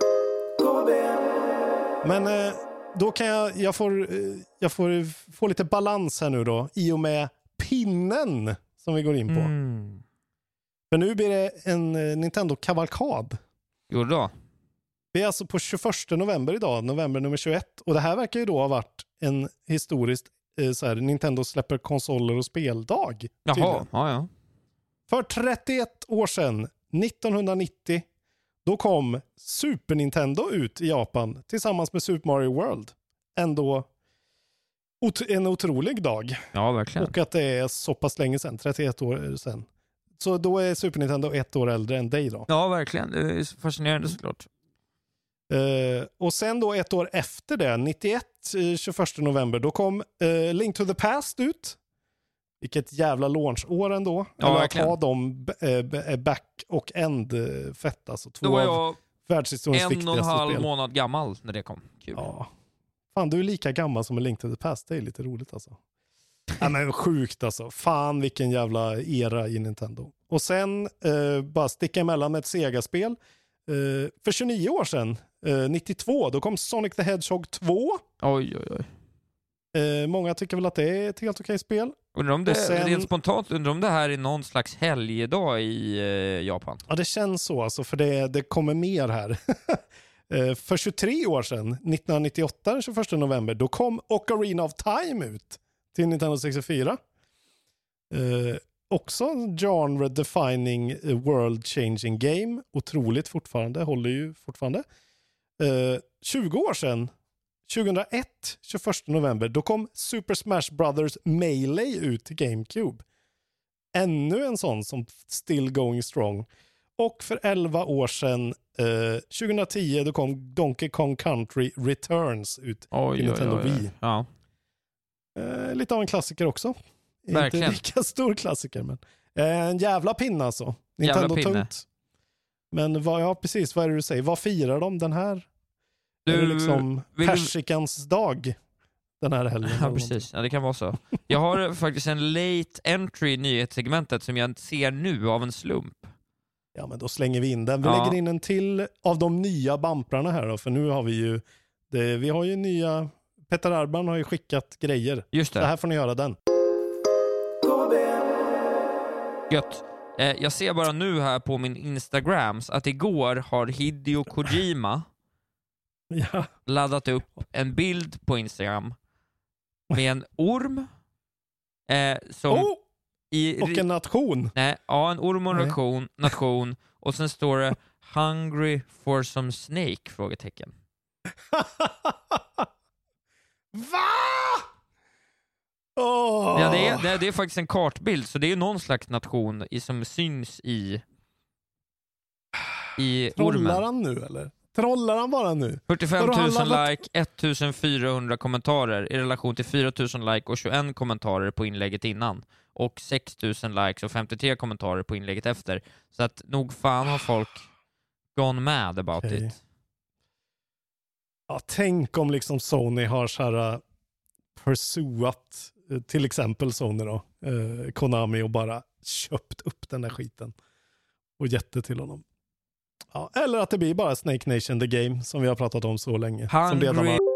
Men då kan jag får få lite balans här nu då, i och med pinnen som vi går in på. För nu blir det en Nintendo-kavalkad. Jo då. Vi är alltså på 21 november idag, november nummer 21. Och det här verkar ju då ha varit en historiskt så här, Nintendo släpper konsoler och speldag. Jaha, ja. För 31 år sedan, 1990, då kom Super Nintendo ut i Japan tillsammans med Super Mario World. Ändå en otrolig dag. Ja, verkligen. Och att det är så pass länge sedan, 31 år sedan. Så då är Super Nintendo ett år äldre än dig då. Ja, verkligen. Det är fascinerande såklart. Och sen då ett år efter det, 91, 21 november, då kom Link to the Past ut. Vilket jävla launchår ändå. Ja, eller verkligen. att ha dem back och end fett. Alltså Då var jag världshistoriens viktigaste spel. 1,5 månad gammal när det kom. Kul. Ja. Fan, du är lika gammal som en Link to the Past. Det är lite roligt alltså. Ja, men sjukt alltså. Fan, vilken jävla era i Nintendo. Och sen bara sticka emellan med ett Sega-spel. För 29 år sedan, 92, då kom Sonic the Hedgehog 2. Oj. Många tycker väl att det är ett helt okej spel. Undrar om rent spontant, undrar om det här är någon slags helgdag i Japan? Ja, det känns så alltså, för det kommer mer här. För 23 år sedan, 1998, den 21 november, då kom Ocarina of Time ut till Nintendo 64. Också genre-defining, world-changing game. Otroligt fortfarande, håller ju fortfarande. 20 år sedan, 2001, 21 november, då kom Super Smash Brothers Melee ut till GameCube. Ännu en sån som still going strong. Och för 11 år sedan, 2010, då kom Donkey Kong Country Returns ut till Nintendo Wii. Ja. Lite av en klassiker också. Verkligen. Inte lika stor klassiker, men en jävla pinne alltså. Nintendo tungt. Men precis, vad är det du säger? Vad firar de den här? Är det liksom persikans dag den här helgen? Ja, precis. Ja, det kan vara så. Jag har faktiskt en late entry i nyhetssegmentet som jag ser nu av en slump. Ja, men då slänger vi in den. Vi lägger in en till av de nya bamprarna här då, för nu har vi ju nya Peter Arban har ju skickat grejer. Just det. Så här får ni göra den. Gött. Jag ser bara nu här på min Instagrams att igår har Hideo Kojima laddat upp en bild på Instagram med en orm som och en nation. Nej, ja, en orm och en nation och sen står det Hungry for some snake? Frågetecken. Va? Oh. Ja, det är faktiskt en kartbild, så det är någon slags nation som syns i Trollar ormen. han nu eller? Trollar han bara nu? 45 000 like, 1400 kommentarer i relation till 4 000 like och 21 kommentarer på inlägget innan. Och 6 000 likes och 53 kommentarer på inlägget efter. Så att nog fan har folk gone mad about it. Ja, tänk om liksom Sony har så här pursuat till exempel Sony då, Konami och bara köpt upp den där skiten och gett det till honom. Ja, eller att det blir bara Snake Nation The Game som vi har pratat om så länge. Som redan har...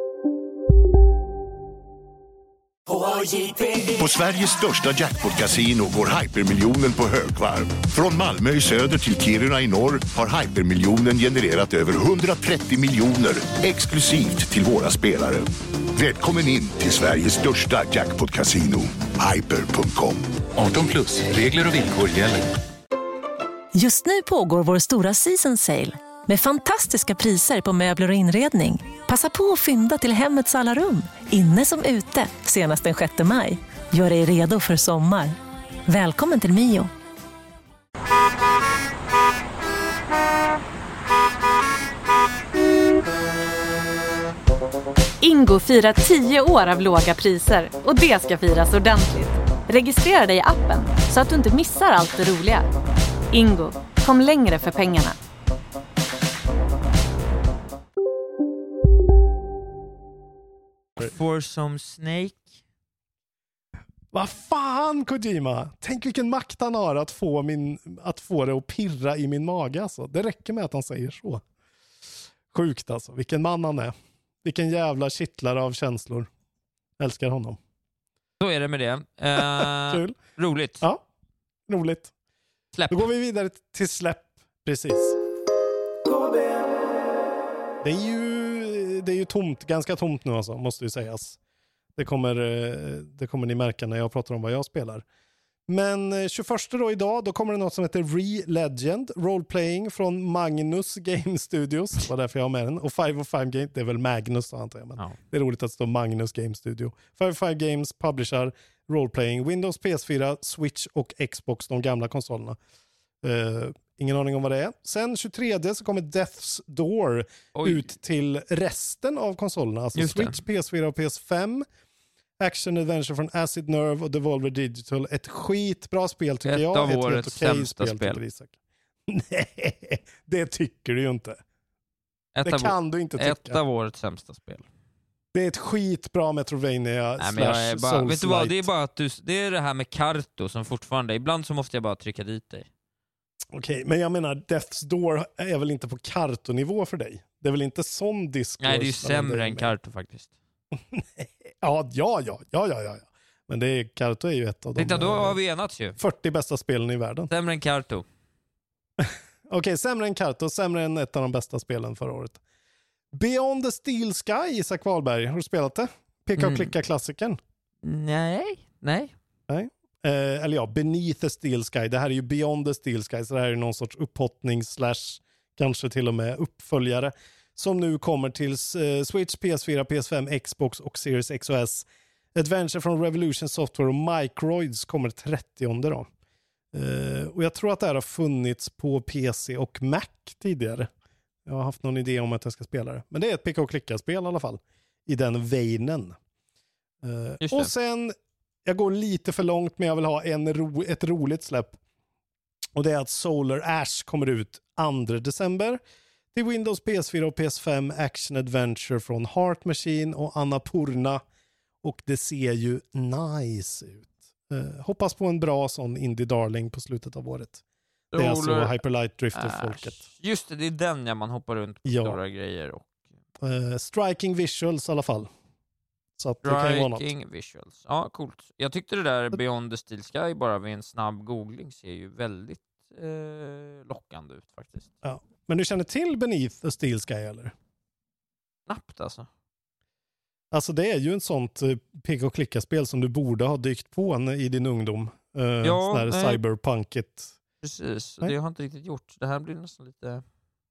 På Sveriges största jackpot-casino går hypermiljonen på högvarv. Från Malmö i söder till Kiruna i norr har hypermiljonen genererat över 130 miljoner exklusivt till våra spelare. Välkommen in till Sveriges största jackpot-casino, hyper.com. 18+, regler och villkor gäller. Just nu pågår vår stora season sale med fantastiska priser på möbler och inredning. Passa på att fynda till hemmets alla rum, inne som ute, senast den 6 maj. Gör dig redo för sommar. Välkommen till Mio. Ingo firar 10 år av låga priser och det ska firas ordentligt. Registrera dig i appen så att du inte missar allt det roliga. Ingo, kom längre för pengarna. For some snake. Vad fan, Kojima? Tänk vilken makt han har att få det att pirra i min mage. Alltså. Det räcker med att han säger så. Sjukt alltså. Vilken man han är. Vilken jävla kittlare av känslor. Älskar honom. Så är det med det. Kul. Roligt. Ja, roligt. Släpp. Då går vi vidare till släpp. Precis. Det är ju tomt, ganska tomt nu alltså, måste ju sägas. Det kommer ni märka när jag pratar om vad jag spelar. Men 21 då idag, då kommer det något som heter Re-Legend, roleplaying från Magnus Game Studios. Det var därför jag har med den. Och 505 Games, det är väl Magnus antar jag, men det är roligt att det står Magnus Game Studio. 505 Games publisher roleplaying, Windows, PS4, Switch och Xbox, de gamla konsolerna. Ingen aning om vad det är. Sen 23 så kommer Death's Door ut till resten av konsolerna. Alltså Switch, PS4 och PS5. Action Adventure från Acid Nerve och Devolver Digital. Ett skitbra spel tycker jag. Ett av årets sämsta spel. Nej, det tycker du ju inte. Det kan du inte tycka. Ett av årets sämsta spel. Det är ett skitbra Metroidvania /Souls-like. Vet du vad, det är bara att det är det här med Karto som fortfarande, ibland så måste jag bara trycka dit dig. Okej, men jag menar Death's Door är väl inte på kartonivå för dig? Det är väl inte sån discourse? Nej, det är ju sämre än Karto faktiskt. Ja. Men Karto är ju ett av de... Då har vi enats ju. 40 bästa spelen i världen. Sämre än Karto. Okej, sämre än Karto, sämre än ett av de bästa spelen förra året. Beyond the Steel Sky, Isak Wahlberg. Har du spelat det? Peka och klicka-klassikern? Nej. Eller ja, Beneath the Steel Sky. Det här är ju Beyond the Steel Sky, så det här är någon sorts upphottning / kanske till och med uppföljare som nu kommer till Switch, PS4, PS5, Xbox och Series X och S. Adventure från Revolution Software och Microids kommer 30 då. Och jag tror att det här har funnits på PC och Mac tidigare. Jag har haft någon idé om att jag ska spela det. Men det är ett peka och klicka-spel i alla fall. I den veinen. Och sen, jag går lite för långt, men jag vill ha ett roligt släpp. Och det är att Solar Ash kommer ut 2 december. Till Windows, PS4 och PS5 Action Adventure från Heart Machine och Annapurna. Och det ser ju nice ut. Hoppas på en bra sån indie darling på slutet av året. Det är alltså Hyperlight Drifter-folket. Just det är den man hoppar runt på stora grejer. Och... striking visuals i alla fall. Så att det kan ju vara något. Striking visuals. Ja, coolt. Jag tyckte det där Beyond the Steel Sky bara vid en snabb googling ser ju väldigt lockande ut faktiskt. Ja. Men du känner till Beneath the Steel Sky eller? Knappt alltså. Alltså det är ju en sånt peka och klicka-spel som du borde ha dykt på i din ungdom. Sån här cyberpunket. Precis, det har jag inte riktigt gjort. Det här blir nästan lite...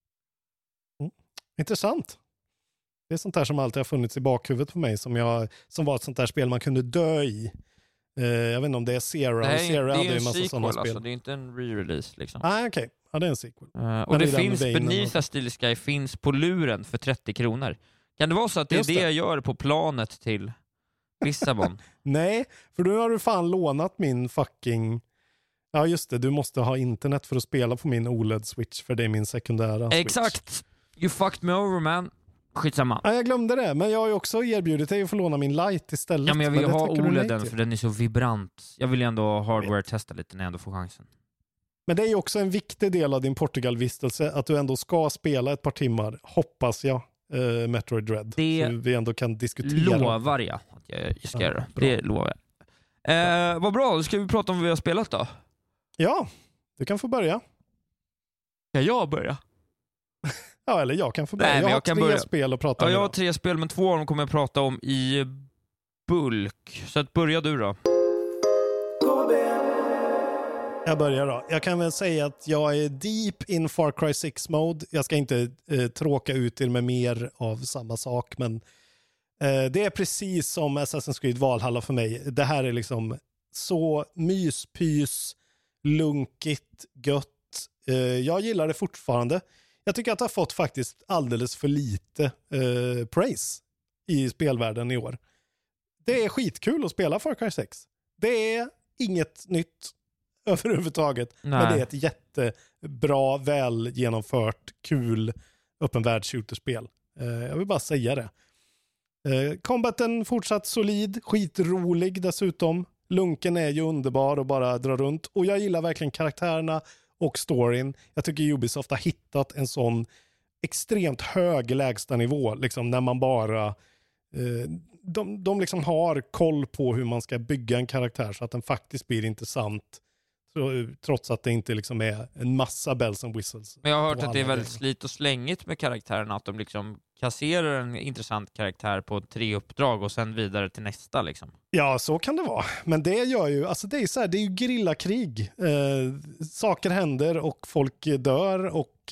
Intressant. Det är sånt här som alltid har funnits i bakhuvudet på mig som var ett sånt där spel man kunde dö i. Jag vet inte om det är Zero. Det är ju en massa sequel sådana spel. Alltså, det är inte en re-release liksom. Okej. Ja, det är en sequel. Och det finns Beneath the Steel Sky finns på luren för 30 kronor. Kan det vara så att det är det jag gör på planet till Lissabon? Nej, för då har du fan lånat min fucking... Ja just det, du måste ha internet för att spela på min OLED-switch för det är min sekundära switch. Exakt! You fucked me over man. Skitsamma. Ja, jag glömde det, men jag har ju också erbjudit dig att få låna min Lite istället. Ja, men jag vill ju ha OLEDen till. för den är så vibrant. Jag vill ju ändå hardware-testa lite när jag ändå får chansen. Men det är ju också en viktig del av din Portugal-vistelse att du ändå ska spela ett par timmar, hoppas jag, Metroid Dread. Det så vi ändå kan diskutera. Lovar jag att jag ska göra. Det lovar jag. Vad bra, då ska vi prata om vad vi har spelat då. Ja, du kan få börja. Ska jag börja? Ja, eller jag kan få börja. Nej, jag har 3 spel att prata om. Ja, jag har 3 spel, men 2 av dem kommer jag prata om i bulk. Så att börja du då. Jag börjar då. Jag kan väl säga att jag är deep in Far Cry 6 mode. Jag ska inte tråka ut er med mer av samma sak, men det är precis som Assassin's Creed Valhalla för mig. Det här är liksom så myspys, lunkigt, gött. Jag gillar det fortfarande. Jag tycker att det har fått faktiskt alldeles för lite praise i spelvärlden i år. Det är skitkul att spela Far Cry 6. Det är inget nytt överhuvudtaget. Nej. Men det är ett jättebra, väl genomfört, kul öppen värld-shooterspel. Jag vill bara säga det. Combaten fortsatt solid, skitrolig dessutom. Lunken är ju underbar och bara dra runt. Och jag gillar verkligen karaktärerna och storyn. Jag tycker Ubisoft har hittat en sån extremt hög lägstanivå liksom när man bara de liksom har koll på hur man ska bygga en karaktär så att den faktiskt blir intressant trots att det inte liksom är en massa bells and whistles. Men jag har hört att det är väldigt slit och slängigt med karaktärerna, att de liksom kasserar en intressant karaktär på 3 uppdrag och sen vidare till nästa liksom. Ja, så kan det vara. Men det gör ju, alltså det är så här, det är ju gerillakrig. Saker händer och folk dör och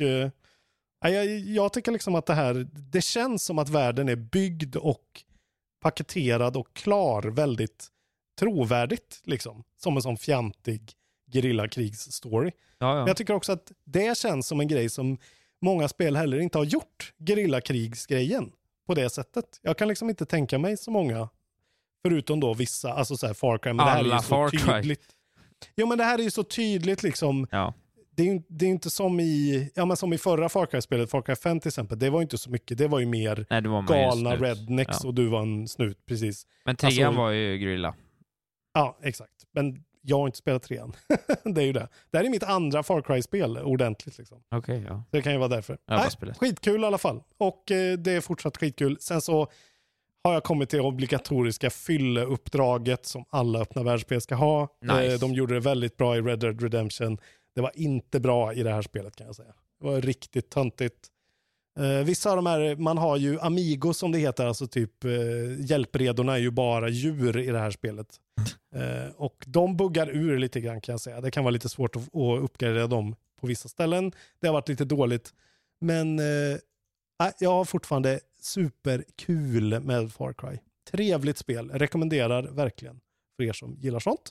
jag tycker liksom att det känns som att världen är byggd och paketerad och klar väldigt trovärdigt liksom. Som en sån fjantig gerillakrigsstory. Ja. Men jag tycker också att det känns som en grej som många spel heller inte har gjort, gerillakrigsgrejen på det sättet. Jag kan liksom inte tänka mig så många, förutom då vissa, alltså så här Far Cry, men det här är ju så tydligt. Jo, men det här är ju så tydligt liksom. Ja. Det är inte som i förra Far Cry-spelet, Far Cry 5 till exempel. Det var inte så mycket, det var ju mer galna rednecks och du var en snut, precis. Men 3 var ju grilla. Ja, exakt. Men jag har inte spelat 3. Det är ju det. Det här är mitt andra Far Cry-spel ordentligt liksom. Okej, ja. Det kan ju vara därför. Skitkul i alla fall. Och det är fortsatt skitkul. Sen så har jag kommit till obligatoriska fylleuppdraget som alla öppna världsspel ska ha. Nice. De gjorde det väldigt bra i Red Dead Redemption. Det var inte bra i det här spelet kan jag säga. Det var riktigt töntigt. Vissa av de här, man har ju amigos som det heter, alltså typ hjälpredorna är ju bara djur i det här spelet. Och de buggar ur lite grann kan jag säga. Det kan vara lite svårt att uppgradera dem på vissa ställen. Det har varit lite dåligt. Men jag har fortfarande superkul med Far Cry. Trevligt spel. Rekommenderar verkligen för er som gillar sånt.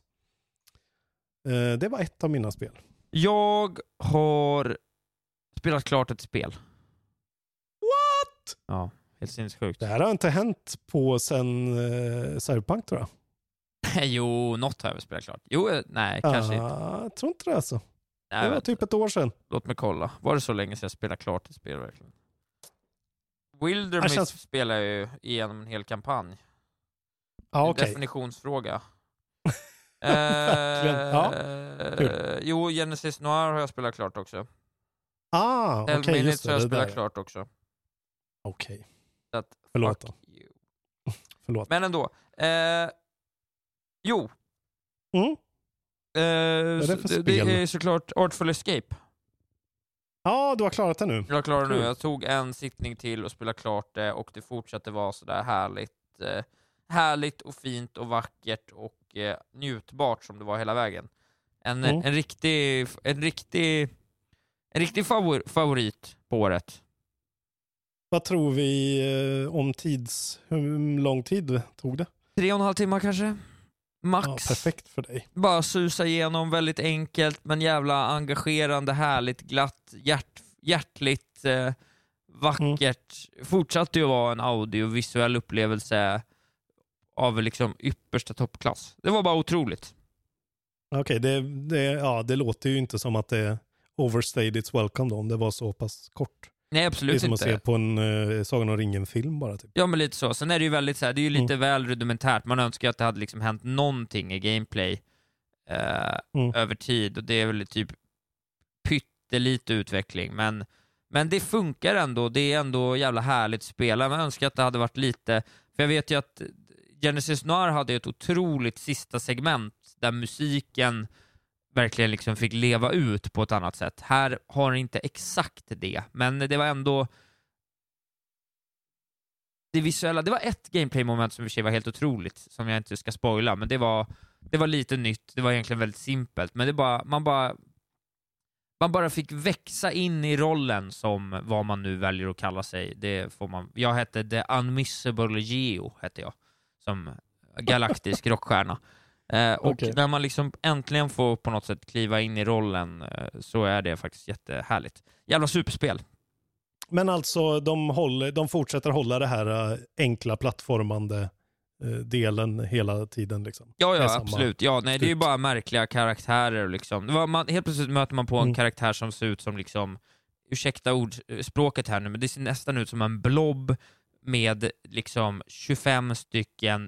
Det var ett av mina spel. Jag har spelat klart ett spel. What? Ja, helt sinnessjukt. Det här har inte hänt på sen Cyberpunk tror jag. Jo, något har jag väl spelat klart. Jo, nej, kanske inte. Jag tror inte det alltså. Nej, det var typ ett år sedan. Låt mig kolla. Var det så länge sedan jag spelade klart ett spel verkligen? Wilderness spelar jag ju igenom en hel kampanj. Ja, en definitionsfråga. Jo, Genesis Noir har jag spelat klart också. 11 minutes har jag spelat klart också. Okej. Så att, förlåt då. förlåt. Men ändå. Jo. Vad är det för spel? Det är såklart Artful Escape. Ja, du har klarat det nu. Jag har klarat det nu. Jag tog en sittning till och spelade klart det, och det fortsatte vara sådär härligt och fint och vackert och njutbart som det var hela vägen. En riktig favorit på året. Vad tror vi om hur lång tid tog det? 3,5 timmar kanske. Max. Ja, perfekt för dig. Bara susa igenom, väldigt enkelt men jävla engagerande, härligt, glatt, hjärtligt, vackert. Fortsatte ju vara en audiovisuell upplevelse av liksom yppersta toppklass. Det var bara otroligt. Okej, det låter ju inte som att det overstayed its welcome då, om det var så pass kort. Nej, absolut inte. Det är som att se på en Sagan om ringen-film bara typ. Ja, men lite så. Sen är det ju väldigt så här, det är ju lite väl rudimentärt. Man önskar att det hade liksom hänt någonting i gameplay över tid, och det är väl typ pyttelite utveckling, men det funkar ändå. Det är ändå jävla härligt att spela. Man önskar att det hade varit lite, för jag vet ju att Genesis Noir hade ett otroligt sista segment där musiken verkligen liksom fick leva ut på ett annat sätt. Här har det inte exakt det, men det var ändå det visuella. Det var ett gameplay-moment som i och för sig var helt otroligt, som jag inte ska spoila, men det var lite nytt. Det var egentligen väldigt simpelt, men man bara fick växa in i rollen som vad man nu väljer att kalla sig. Jag hette The Unmissable Geo, hette jag, som galaktisk rockstjärna. Och när man liksom äntligen får på något sätt kliva in i rollen, så är det faktiskt jättehärligt. Jävla superspel. Men alltså de fortsätter hålla det här enkla plattformande delen hela tiden liksom. Ja, absolut. Ja, nej, det är ju bara märkliga karaktärer liksom. Helt plötsligt möter man på en karaktär som ser ut som liksom, ursäkta ordspråket här nu, men det ser nästan ut som en blob med liksom 25 stycken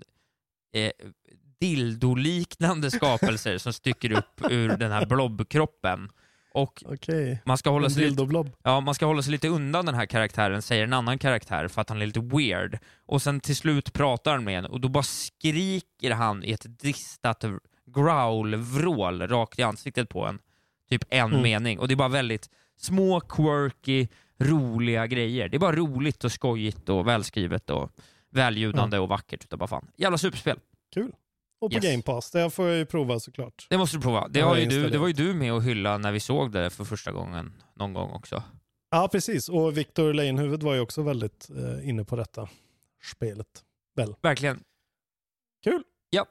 dildoliknande skapelser som sticker upp ur den här blobkroppen. Och man ska hålla sig lite undan den här karaktären, säger en annan karaktär, för att han är lite weird. Och sen till slut pratar han med en, och då bara skriker han i ett distat growl-vrål rakt i ansiktet på en. Typ en mening. Och det är bara väldigt små, quirky, roliga grejer. Det är bara roligt och skojigt och välskrivet och väljudande och vackert. Utav bara fan. Jävla superspel. Kul. Och på Game Pass, det får jag ju prova såklart. Det måste du prova. Det var ju du med och hylla när vi såg det för första gången någon gång också. Ja, precis. Och Victor Leijonhufvud var ju också väldigt inne på detta spelet. Verkligen. Kul. Ja.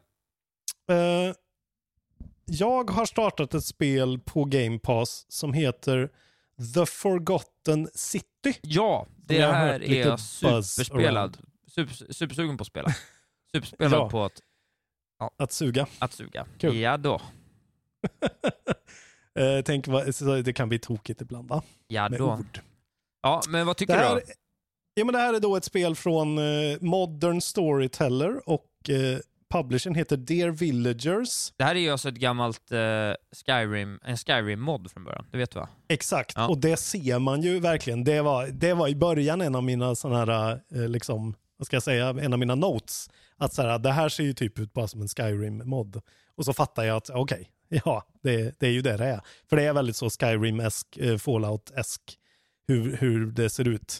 Jag har startat ett spel på Game Pass som heter The Forgotten City. Ja, det här är jag supersugen på att spela. Superspelad på att suga. Kul. Ja då. Tänk det kan bli tokigt ibland, va? Ja med då. Ord. Ja, men vad tycker du då? Ja, men det här är då ett spel från Modern Storyteller, och publishern heter Dear Villagers. Det här är ju alltså ett gammalt Skyrim-mod från början, det vet du va? Exakt, ja. Och det ser man ju verkligen. Det var i början en av mina sådana här, liksom, vad ska jag säga, en av mina notes. Att så här, det här ser ju typ ut bara som en Skyrim-mod. Och så fattar jag att det är ju det är. För det är väldigt så Skyrim-esk, Fallout-esk hur det ser ut.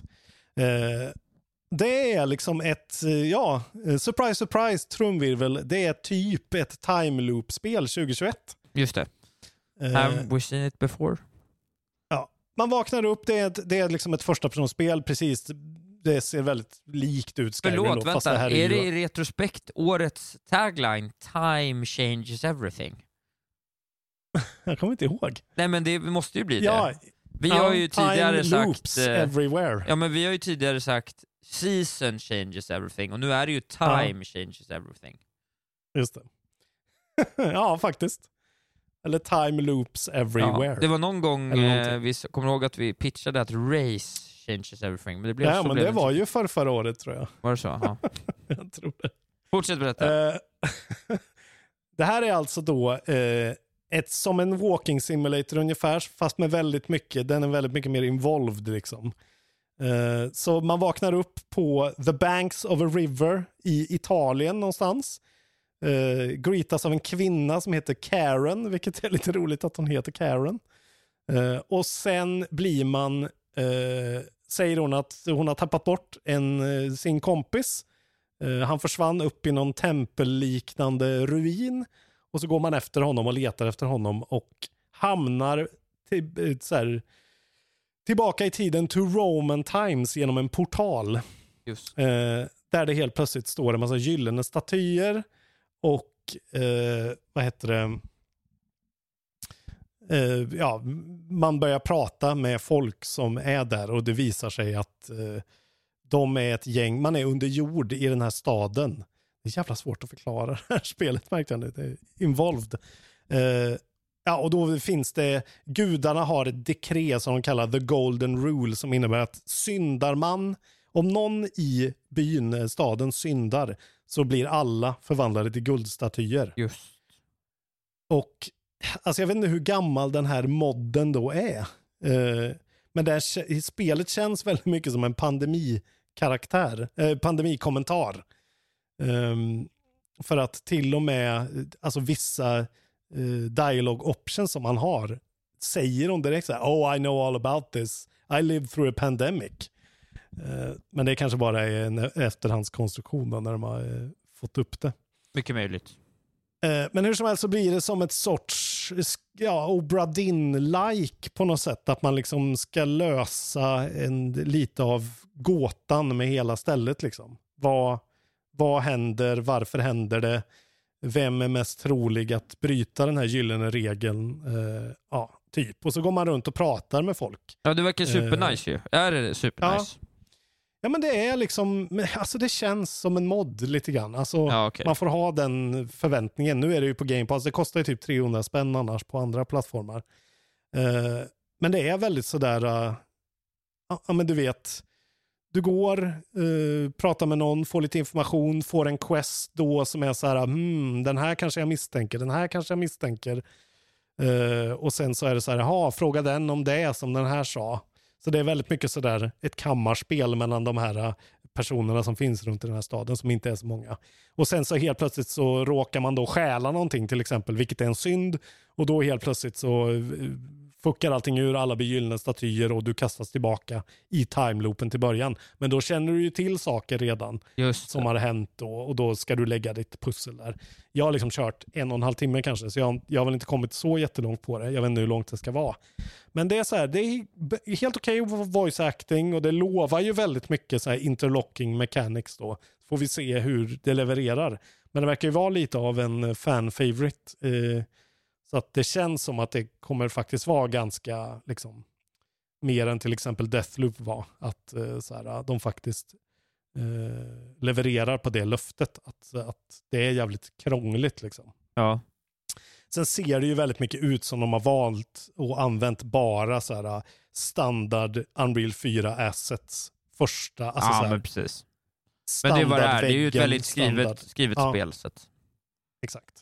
Det är liksom ett, surprise, surprise, trumvirvel. Det är typ ett time loop-spel 2021. Just det. Have we seen it before? Ja, man vaknar upp, det är liksom ett första personspel, precis. Det ser väldigt likt ut. Förlåt, vänta. Är det i retrospekt årets tagline Time changes everything? Jag kommer inte ihåg. Nej, men det måste ju bli det. Ja, vi har ju tidigare sagt everywhere. Ja, men vi har ju tidigare sagt season changes everything, och nu är det ju time changes everything. Just det. Ja, faktiskt. Eller time loops everywhere. Ja, det var någon gång vi kommer ihåg att vi pitchade att race changes everything, men det blev men det var ju förra året, tror jag. Var det så? Ja. Jag tror det. Fortsätt berätta. Det här är alltså då som en walking simulator ungefär, fast med väldigt mycket, den är väldigt mycket mer involved liksom. Så man vaknar upp på the banks of a river i Italien någonstans. Greetas av en kvinna som heter Karen, vilket är lite roligt att hon heter Karen. Och sen blir man, säger hon att hon har tappat bort sin kompis. Han försvann upp i någon tempelliknande ruin. Och så går man efter honom och letar efter honom och hamnar tillbaka i tiden to Roman times genom en portal. Just. Där det helt plötsligt står en massa gyllene statyer och man börjar prata med folk som är där och det visar sig att de är ett gäng, man är under jord i den här staden. Det är jävla svårt att förklara det här spelet, märkte jag. Det är involved. Och då finns det, gudarna har ett dekret som de kallar the golden rule, som innebär att syndar man, om någon i byn, staden syndar, så blir alla förvandlade till guldstatyer. Just. Och alltså jag vet inte hur gammal den här modden då är. Men spelet känns väldigt mycket som en pandemikommentar. För att till och med alltså vissa dialogue options som man har säger de direkt så här: oh, I know all about this. I lived through a pandemic. Men det kanske bara är en efterhandskonstruktion då, när de har fått upp det. Mycket möjligt. Men hur som helst så blir det som ett sorts Obra Dinn-like på något sätt. Att man liksom ska lösa lite av gåtan med hela stället liksom. Vad händer? Varför händer det? Vem är mest trolig att bryta den här gyllene regeln? Typ. Och så går man runt och pratar med folk. Ja, det verkar supernice ju. Är det supernice? Ja, men det är liksom, alltså det känns som en mod lite grann. Alltså man får ha den förväntningen. Nu är det ju på Game Pass. Det kostar ju typ 300 spänn annars på andra plattformar. Men det är väldigt sådär, men du vet, du går, pratar med någon, får lite information, får en quest då som är så här, den här kanske jag misstänker, den här kanske jag misstänker. Och sen så är det så här, fråga den om det som den här sa. Så det är väldigt mycket sådär ett kammarspel mellan de här personerna som finns runt i den här staden, som inte är så många. Och sen så helt plötsligt så råkar man då stjäla någonting till exempel, vilket är en synd. Och då helt plötsligt så fuckar allting ur, alla blir gyllene statyer och du kastas tillbaka i timeloopen till början. Men då känner du ju till saker redan som har hänt då, och då ska du lägga ditt pussel där. Jag har liksom kört 1,5 timme kanske, så jag har väl inte kommit så jättelångt på det. Jag vet inte hur långt det ska vara. Men det är så här, det är helt okej voice acting och det lovar ju väldigt mycket så här interlocking mechanics då. Får vi se hur det levererar. Men det verkar ju vara lite av en fan favorite. Så att det känns som att det kommer faktiskt vara ganska liksom mer än till exempel Deathloop var. Att de faktiskt levererar på det löftet. Att det är jävligt krångligt liksom. Ja. Sen ser det ju väldigt mycket ut som de har valt och använt bara så här standard Unreal 4 assets första. Alltså så här, men precis. Men det är vad det är. Det är ju ett väldigt skrivet spel. Så att... Exakt.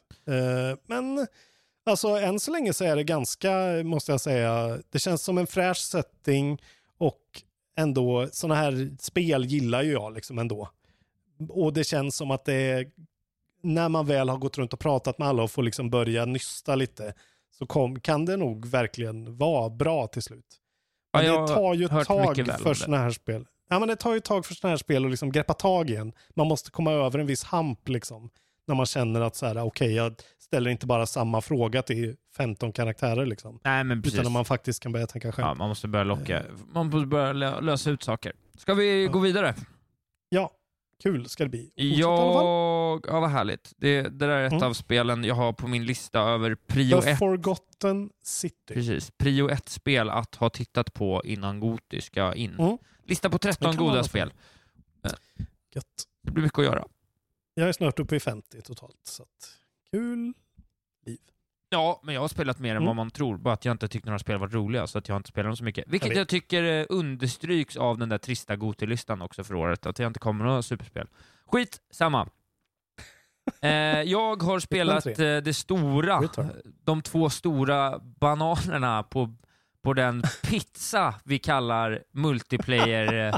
Men alltså än så länge så är det ganska, måste jag säga, det känns som en fräsch setting och ändå såna här spel gillar ju jag liksom ändå. Och det känns som att det är, när man väl har gått runt och pratat med alla och får liksom börja nysta lite, så kan det nog verkligen vara bra till slut. Men det tar ju tag för såna här spel. Ja, men det tar ju tag för såna här spel och liksom greppa tag igen. Man måste komma över en viss hamp liksom. När man känner att så här, okej, jag ställer inte bara samma fråga till 15 karaktärer liksom. Nej, men precis. Utan när man faktiskt kan börja tänka själv. Ja, man måste börja locka. Man måste börja lösa ut saker. Ska vi gå vidare? Ja, kul ska det bli. Ja, vad härligt. Det där är ett av spelen jag har på min lista över prio 1. The Forgotten City. Precis, prio 1 spel att ha tittat på innan Goti ska in. Lista på 13 goda spel. Gött. Det blir mycket att göra. Jag är snart uppe i 50 totalt, så att kul liv. Ja, men jag har spelat mer än vad man tror. Bara att jag inte tyckte några spel var roliga, så att jag inte spelar dem så mycket. Vilket jag tycker understryks av den där trista Goti-listan också för året. Att jag inte kommer några superspel. Skit, samma. Jag har spelat det stora, de 2 stora bananerna på på den pizza vi kallar multiplayer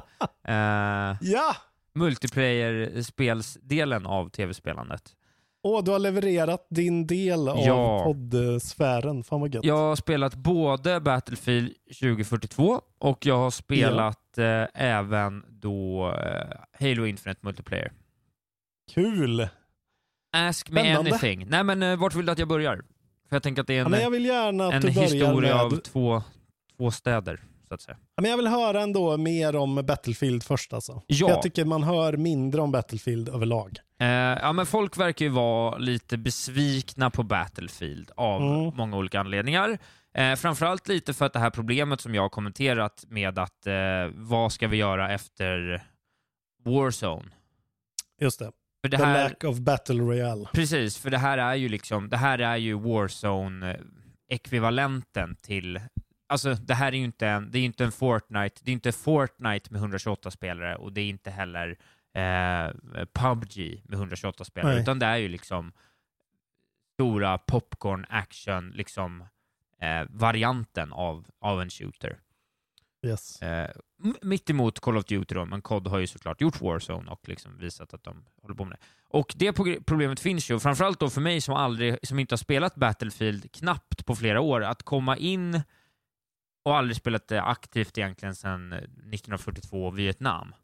multiplayer-spelsdelen av tv-spelandet. Du har levererat din del av poddsfären. Fan vad gött. Jag har spelat både Battlefield 2042 och jag har spelat även då Halo Infinite Multiplayer. Kul! Ask me anything. Nej, men vart vill du att jag börjar? För jag tänker att det är jag vill gärna att en du historia med... av två städer, så att säga. Men jag vill höra ändå mer om Battlefield först alltså. Ja. Jag tycker man hör mindre om Battlefield överlag. Men folk verkar ju vara lite besvikna på Battlefield av många olika anledningar. Framförallt lite för att det här problemet som jag har kommenterat med att vad ska vi göra efter Warzone? Just det. För det The här, lack of battle royale. Precis, för det här är ju Warzone-ekvivalenten till... Alltså det här är ju inte en Fortnite. Det är inte Fortnite med 128 spelare och det är inte heller PUBG med 128 spelare. Nej. Utan det är ju liksom stora popcorn action liksom varianten av en shooter. Yes. Mitt emot Call of Duty då, men COD har ju såklart gjort Warzone och liksom visat att de håller på med det. Och det problemet finns ju, framförallt då för mig som inte har spelat Battlefield knappt på flera år, att komma in och aldrig spelat det aktivt egentligen sedan 1942 Vietnam.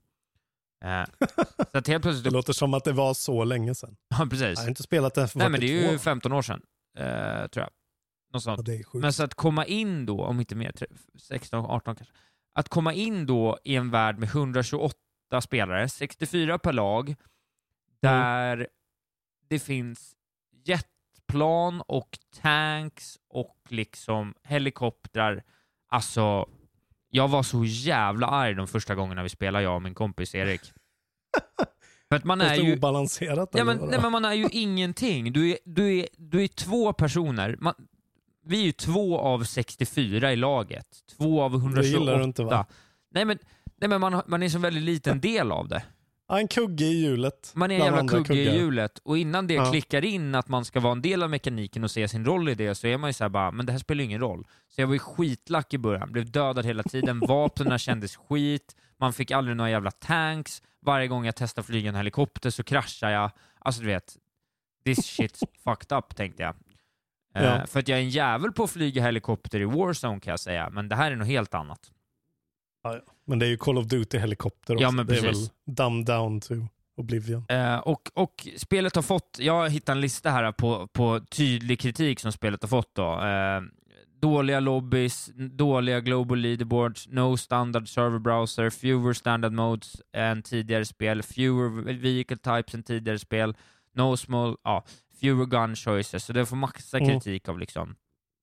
Så att helt plötsligt... Det låter som att det var så länge sedan. Ja, precis. Jag har inte spelat det för 42. Nej, men det är ju 15 år sedan, tror jag. Något sånt. Ja, det är sjukt. Men så att komma in då, om inte mer, 16, 18 kanske. Att komma in då i en värld med 128 spelare, 64 per lag, där det finns jetplan och tanks och liksom helikoptrar. Alltså, jag var så jävla arg de första gångerna vi spelade, jag och min kompis Erik. För att man är ju obalanserat. Ja, men man är ju ingenting. Du är två personer. Vi är ju 2 av 64 i laget. 2 av 128. Det gillar du inte, va? Nej, men man är så väldigt liten del av det. Ja, en kugge i hjulet. Man är en jävla kugge i hjulet. Och innan det klickar in att man ska vara en del av mekaniken och se sin roll i det, så är man ju så här bara, men det här spelar ingen roll. Så jag var ju skitlack i början. Blev dödad hela tiden. Vapnen kändes skit. Man fick aldrig några jävla tanks. Varje gång jag testade flyga en helikopter så kraschar jag. Alltså du vet, this shit's fucked up, tänkte jag. För att jag är en jävel på att flyga helikopter i Warzone, kan jag säga. Men det här är något helt annat. Ja, men det är ju Call of Duty helikopter också. Ja, men det är precis. väl dumbed down to Oblivion. Och spelet har fått... Jag hittar en lista här på tydlig kritik som spelet har fått då. Dåliga lobbies, dåliga global leaderboards, no standard server browser, fewer standard modes än tidigare spel, fewer vehicle types än tidigare spel, no small... fewer gun choices, så det får massa kritik av liksom.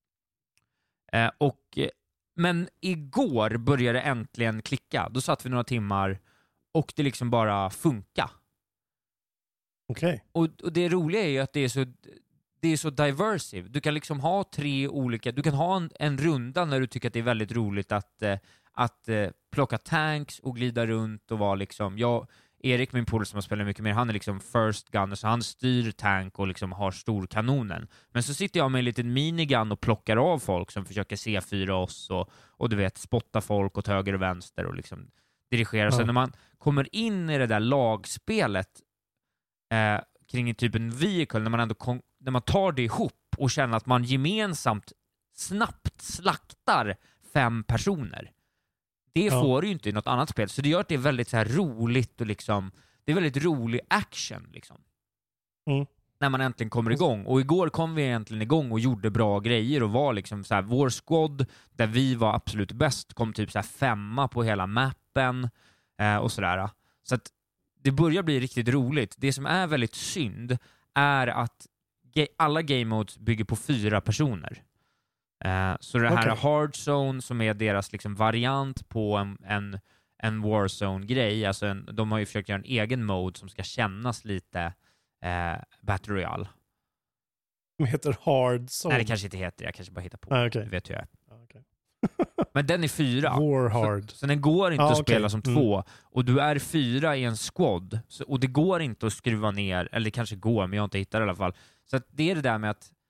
Men igår började det äntligen klicka. Då satt vi några timmar och det liksom bara funka. Okej. Och det roliga är ju att det är så diversive. Du kan liksom ha 3 olika... Du kan ha en runda när du tycker att det är väldigt roligt att plocka tanks och glida runt och vara liksom... Erik, min polare som har spelat mycket mer, han är liksom first gunner, så han styr tank och liksom har storkanonen. Men så sitter jag med en liten minigun och plockar av folk som försöker C4 oss och du vet, spotta folk åt höger och vänster och liksom dirigera. Så när man kommer in i det där lagspelet kring en typ en vehicle, när man tar det ihop och känner att man gemensamt snabbt slaktar 5 personer. Det får ju inte i något annat spel. Så det gör att det är väldigt så här roligt och liksom, det är väldigt rolig action liksom. När man äntligen kommer igång. Och igår kom vi egentligen igång och gjorde bra grejer och var liksom så här, vår squad där vi var absolut bäst kom typ så här 5 på hela mappen och sådär. Så att det börjar bli riktigt roligt. Det som är väldigt synd är att alla game modes bygger på 4 personer. Så det här Hard Zone som är deras liksom variant på en Warzone-grej, alltså de har ju försökt göra en egen mode som ska kännas lite Battle Royale. De heter Hard Zone. Nej, det kanske inte heter, jag kanske bara hittar på. Okay. Du vet hur jag är. Men den är 4. War hard. Så den går inte att spela som 2. Och du är 4 i en squad. Och det går inte att skruva ner, eller det kanske går, men jag har inte hittat det i alla fall. Så att det är det där med att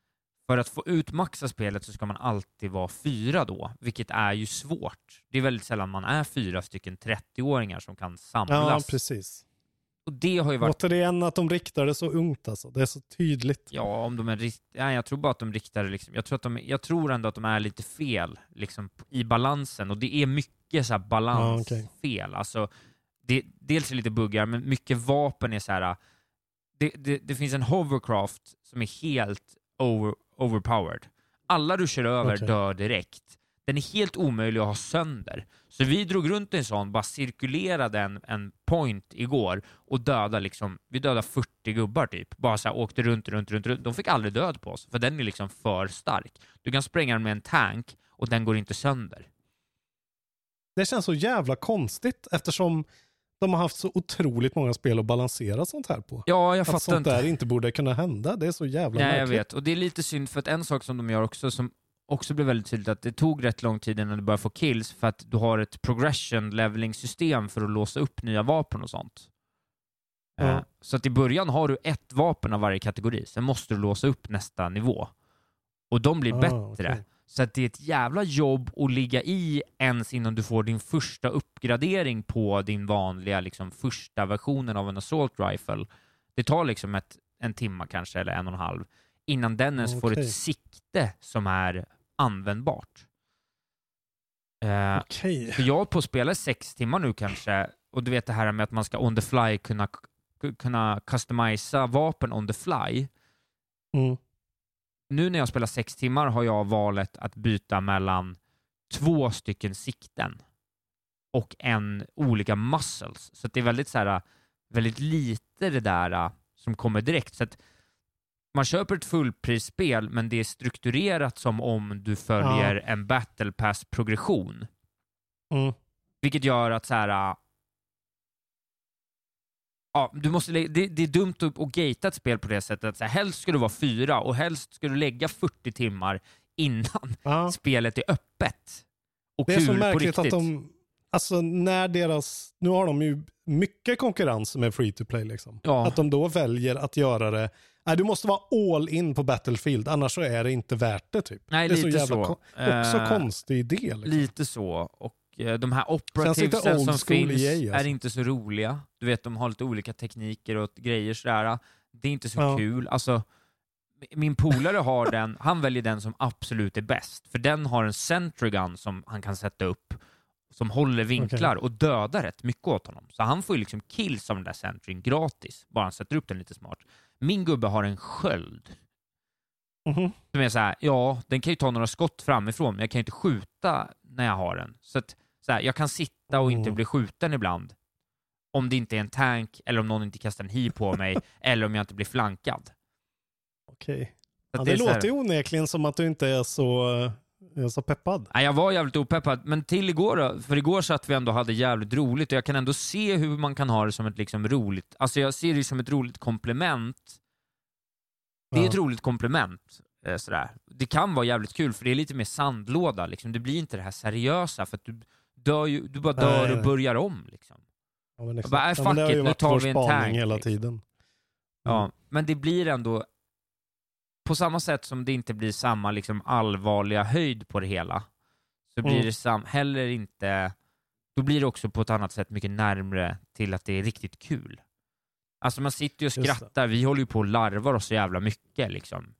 för att få utmaxa spelet så ska man alltid vara 4 då, vilket är ju svårt. Det är väldigt sällan man är 4 stycken 30-åringar som kan samlas. Ja, precis. Och det har ju varit... Återigen att de riktar det så ungt alltså. Det är så tydligt. Ja, om de är jag tror bara att de riktar det liksom. Jag tror ändå att de är lite fel liksom, i balansen. Och det är mycket så här balansfel. Alltså, dels är det lite buggar, men mycket vapen är så här... Det finns en hovercraft som är helt overpowered. Alla du kör över dör direkt. Den är helt omöjlig att ha sönder. Så vi drog runt en sån, bara cirkulerade en point igår och vi dödade 40 gubbar typ. Bara så här, åkte runt. De fick aldrig död på oss, för den är liksom för stark. Du kan spränga den med en tank och den går inte sönder. Det känns så jävla konstigt eftersom de har haft så otroligt många spel att balansera sånt här på. Ja, jag fattar att sånt där inte borde kunna hända. Det är så jävla märkligt. Jag vet. Och det är lite synd för att en sak som de gör också som också blev väldigt tydligt att det tog rätt lång tid innan du börjar få kills för att du har ett progression leveling system för att låsa upp nya vapen och sånt. Ja. Så att i början har du ett vapen av varje kategori. Sen måste du låsa upp nästa nivå. Och de blir bättre. Okay. Så att det är ett jävla jobb att ligga i ens innan du får din första uppgradering på din vanliga liksom, första versionen av en assault rifle. Det tar liksom en timme kanske eller 1,5 innan den ens får ett sikte som är användbart. För jag har på att spela 6 timmar nu kanske, och du vet det här med att man ska on the fly kunna customisa vapen on the fly. Nu när jag spelar 6 timmar har jag valet att byta mellan 2 stycken sikten och olika muscles. Så att det är väldigt så här, väldigt lite det där som kommer direkt. Så att man köper ett fullprisspel, men det är strukturerat som om du följer en battle pass progression. Vilket gör att så här, du måste det är dumt att gatea ett spel på det sättet att så här, helst ska du vara 4 och helst ska du lägga 40 timmar innan spelet är öppet och det kul är så märkligt på riktigt. Att de alltså när nu har de ju mycket konkurrens med free to play liksom. Att de då väljer att göra det. Nej, du måste vara all in på Battlefield, annars så är det inte värt det typ. Nej, det är lite så jävla också konstig idé liksom. Lite så. Och de här operativesen som finns är inte så roliga. Du vet, de har lite olika tekniker och grejer sådär. Det är inte så kul. Alltså, min polare har den, han väljer den som absolut är bäst. För den har en Sentrygun som han kan sätta upp som håller vinklar och dödar rätt mycket åt honom. Så han får ju liksom kills av den där Sentrygun gratis. Bara han sätter upp den lite smart. Min gubbe har en sköld. Som är så här, den kan ju ta några skott framifrån, men jag kan ju inte skjuta när jag har den. Så att så här, jag kan sitta och inte bli skjuten ibland. Om det inte är en tank, eller om någon inte kastar en hi på mig, eller om jag inte blir flankad. Okej. Det låter ju onekligen som att du inte är så peppad. Nej, jag var jävligt opeppad, men till igår då, för igår så att vi ändå hade jävligt roligt och jag kan ändå se hur man kan ha det som ett liksom roligt, alltså jag ser det som ett roligt komplement. Det är ett roligt komplement sådär. Det kan vara jävligt kul för det är lite mer sandlåda liksom. Det blir inte det här seriösa för att du bara dör och börjar om liksom. Ja, men exakt. Bara, fuck it, nu tar vi en tank hela liksom. Tiden. Ja, men det blir ändå på samma sätt som det inte blir samma liksom allvarliga höjd på det hela, så blir det heller inte, då blir det också på ett annat sätt mycket närmare till att det är riktigt kul. Alltså man sitter ju och skrattar, vi håller ju på och larvar oss så jävla mycket liksom.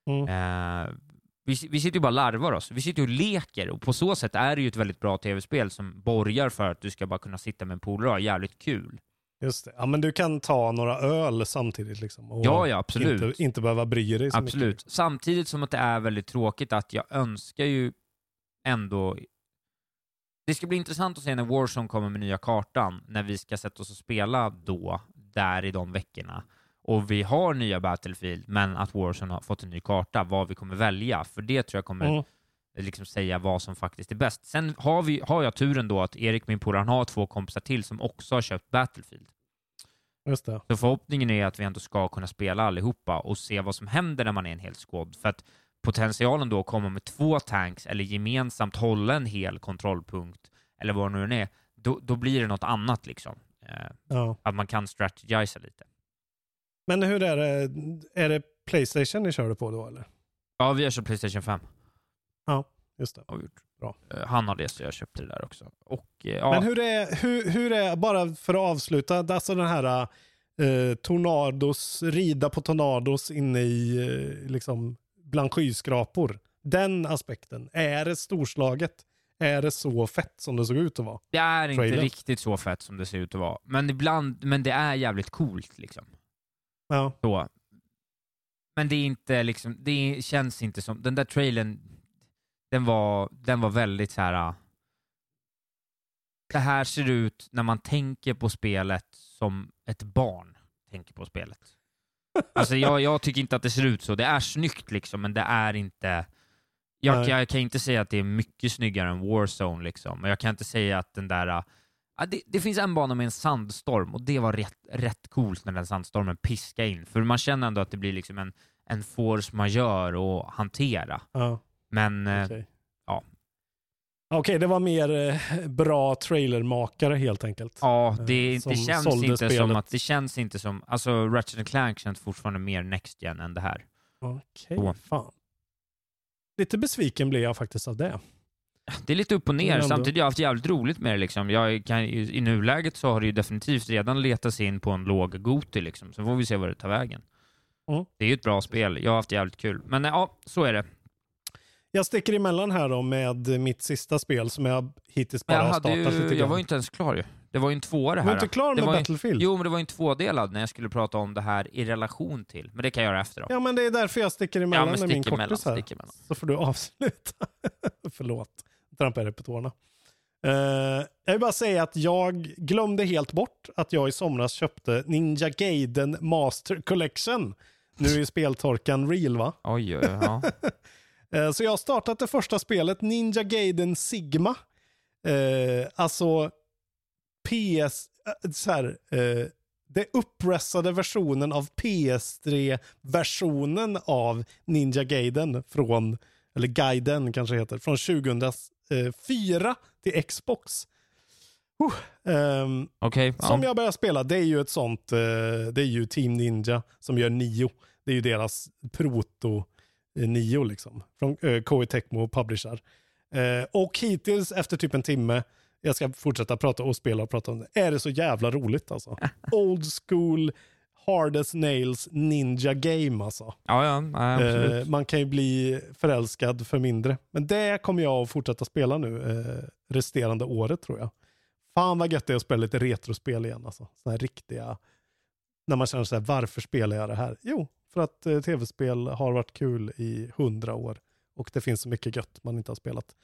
Vi sitter ju bara och larvar oss, vi sitter ju och leker och på så sätt är det ju ett väldigt bra tv-spel som borgar för att du ska bara kunna sitta med en polare och ha jävligt kul. Just det. Ja, men du kan ta några öl samtidigt liksom. Och ja, absolut. Inte behöva bry dig så absolut. Mycket. Samtidigt som att det är väldigt tråkigt att jag önskar ju ändå... Det ska bli intressant att se när Warzone kommer med nya kartan, när vi ska sätta oss och spela då, där i de veckorna. Och vi har nya Battlefield, men att Warzone har fått en ny karta, vad vi kommer välja. För det tror jag kommer liksom säga vad som faktiskt är bäst. Sen har jag turen då att Erik, min polare, han har 2 kompisar till som också har köpt Battlefield. Just det. Så förhoppningen är att vi ändå ska kunna spela allihopa och se vad som händer när man är en hel squad. För att potentialen då kommer med 2 tanks eller gemensamt hålla en hel kontrollpunkt eller vad det nu är, då blir det något annat liksom. Att man kan strategisa lite. Men hur är det? Är det PlayStation ni körde på då eller? Ja, vi har köpt PlayStation 5. Ja, just det. Har vi gjort. Bra. Han har det, så jag köpte det där också. Och, ja. Men hur är, bara för att avsluta, alltså den här tornados, rida på tornados inne i liksom bland skyskrapor. Den aspekten, är det storslaget? Är det så fett som det såg ut att vara? Det är inte Trailer. riktigt så fett som det ser ut att vara. Men det är jävligt coolt liksom. Ja. Så. Men det är inte liksom, det känns inte som, den där trailern, den var väldigt så här. Det här ser ut när man tänker på spelet som ett barn tänker på spelet. Alltså jag tycker inte att det ser ut så. Det är snyggt liksom, men det är inte. Jag kan inte säga att det är mycket snyggare än Warzone liksom. Och jag kan inte säga att den där. Det finns en bana med en sandstorm, och det var rätt coolt när den sandstormen piskade in. För man känner ändå att det blir liksom en force majeure att hantera. Ja. Men ja. Okej, det var mer bra trailermakare helt enkelt. Ja, det känns inte som alltså Ratchet & Clank känns fortfarande mer next gen än det här. Okej, fan. Lite besviken blev jag faktiskt av det. Det är lite upp och ner. Samtidigt har jag haft jävligt roligt med det liksom. I nuläget så har det ju definitivt redan letat sig in på en låg goti liksom. Så får vi se vad det tar vägen. Det är ju ett bra spel. Jag har haft jävligt kul. Men ja, så är det. Jag sticker emellan här då med mitt sista spel som jag hittills bara har startat lite grann. Jag var ju inte ens klar ju. Det var ju en tvåa det här. Du var inte klar med Battlefield? Jo, men det var ju en tvådelad när jag skulle prata om det här i relation till. Men det kan jag göra efter då. Ja, men det är därför jag sticker emellan med min kortis här. Så får du avsluta. Förlåt. Trampar i repertoarerna. Jag vill bara säga att jag glömde helt bort att jag i somras köpte Ninja Gaiden Master Collection. Nu är ju speltorkan real, va? Oj, ja. Så jag har startat det första spelet, Ninja Gaiden Sigma. Alltså det uppressade versionen av PS3-versionen av Ninja Gaiden eller Gaiden kanske heter, från 2004 till Xbox. Som jag börjar spela, det är ju ett sånt, det är ju Team Ninja som gör Nio. Det är ju deras proto Nio liksom, från Koei Tecmo publisher. Och hittills efter typ en timme, jag ska fortsätta prata och spela och prata om det, är det så jävla roligt alltså. Old school hard as nails ninja game alltså. Ja, absolut. Man kan ju bli förälskad för mindre. Men det kommer jag att fortsätta spela nu resterande året tror jag. Fan vad gött det är att spela lite retrospel igen alltså. Såna här riktiga, när man känner så här, varför spelar jag det här? Jo, för att tv-spel har varit kul i 100 år. Och det finns så mycket gött man inte har spelat.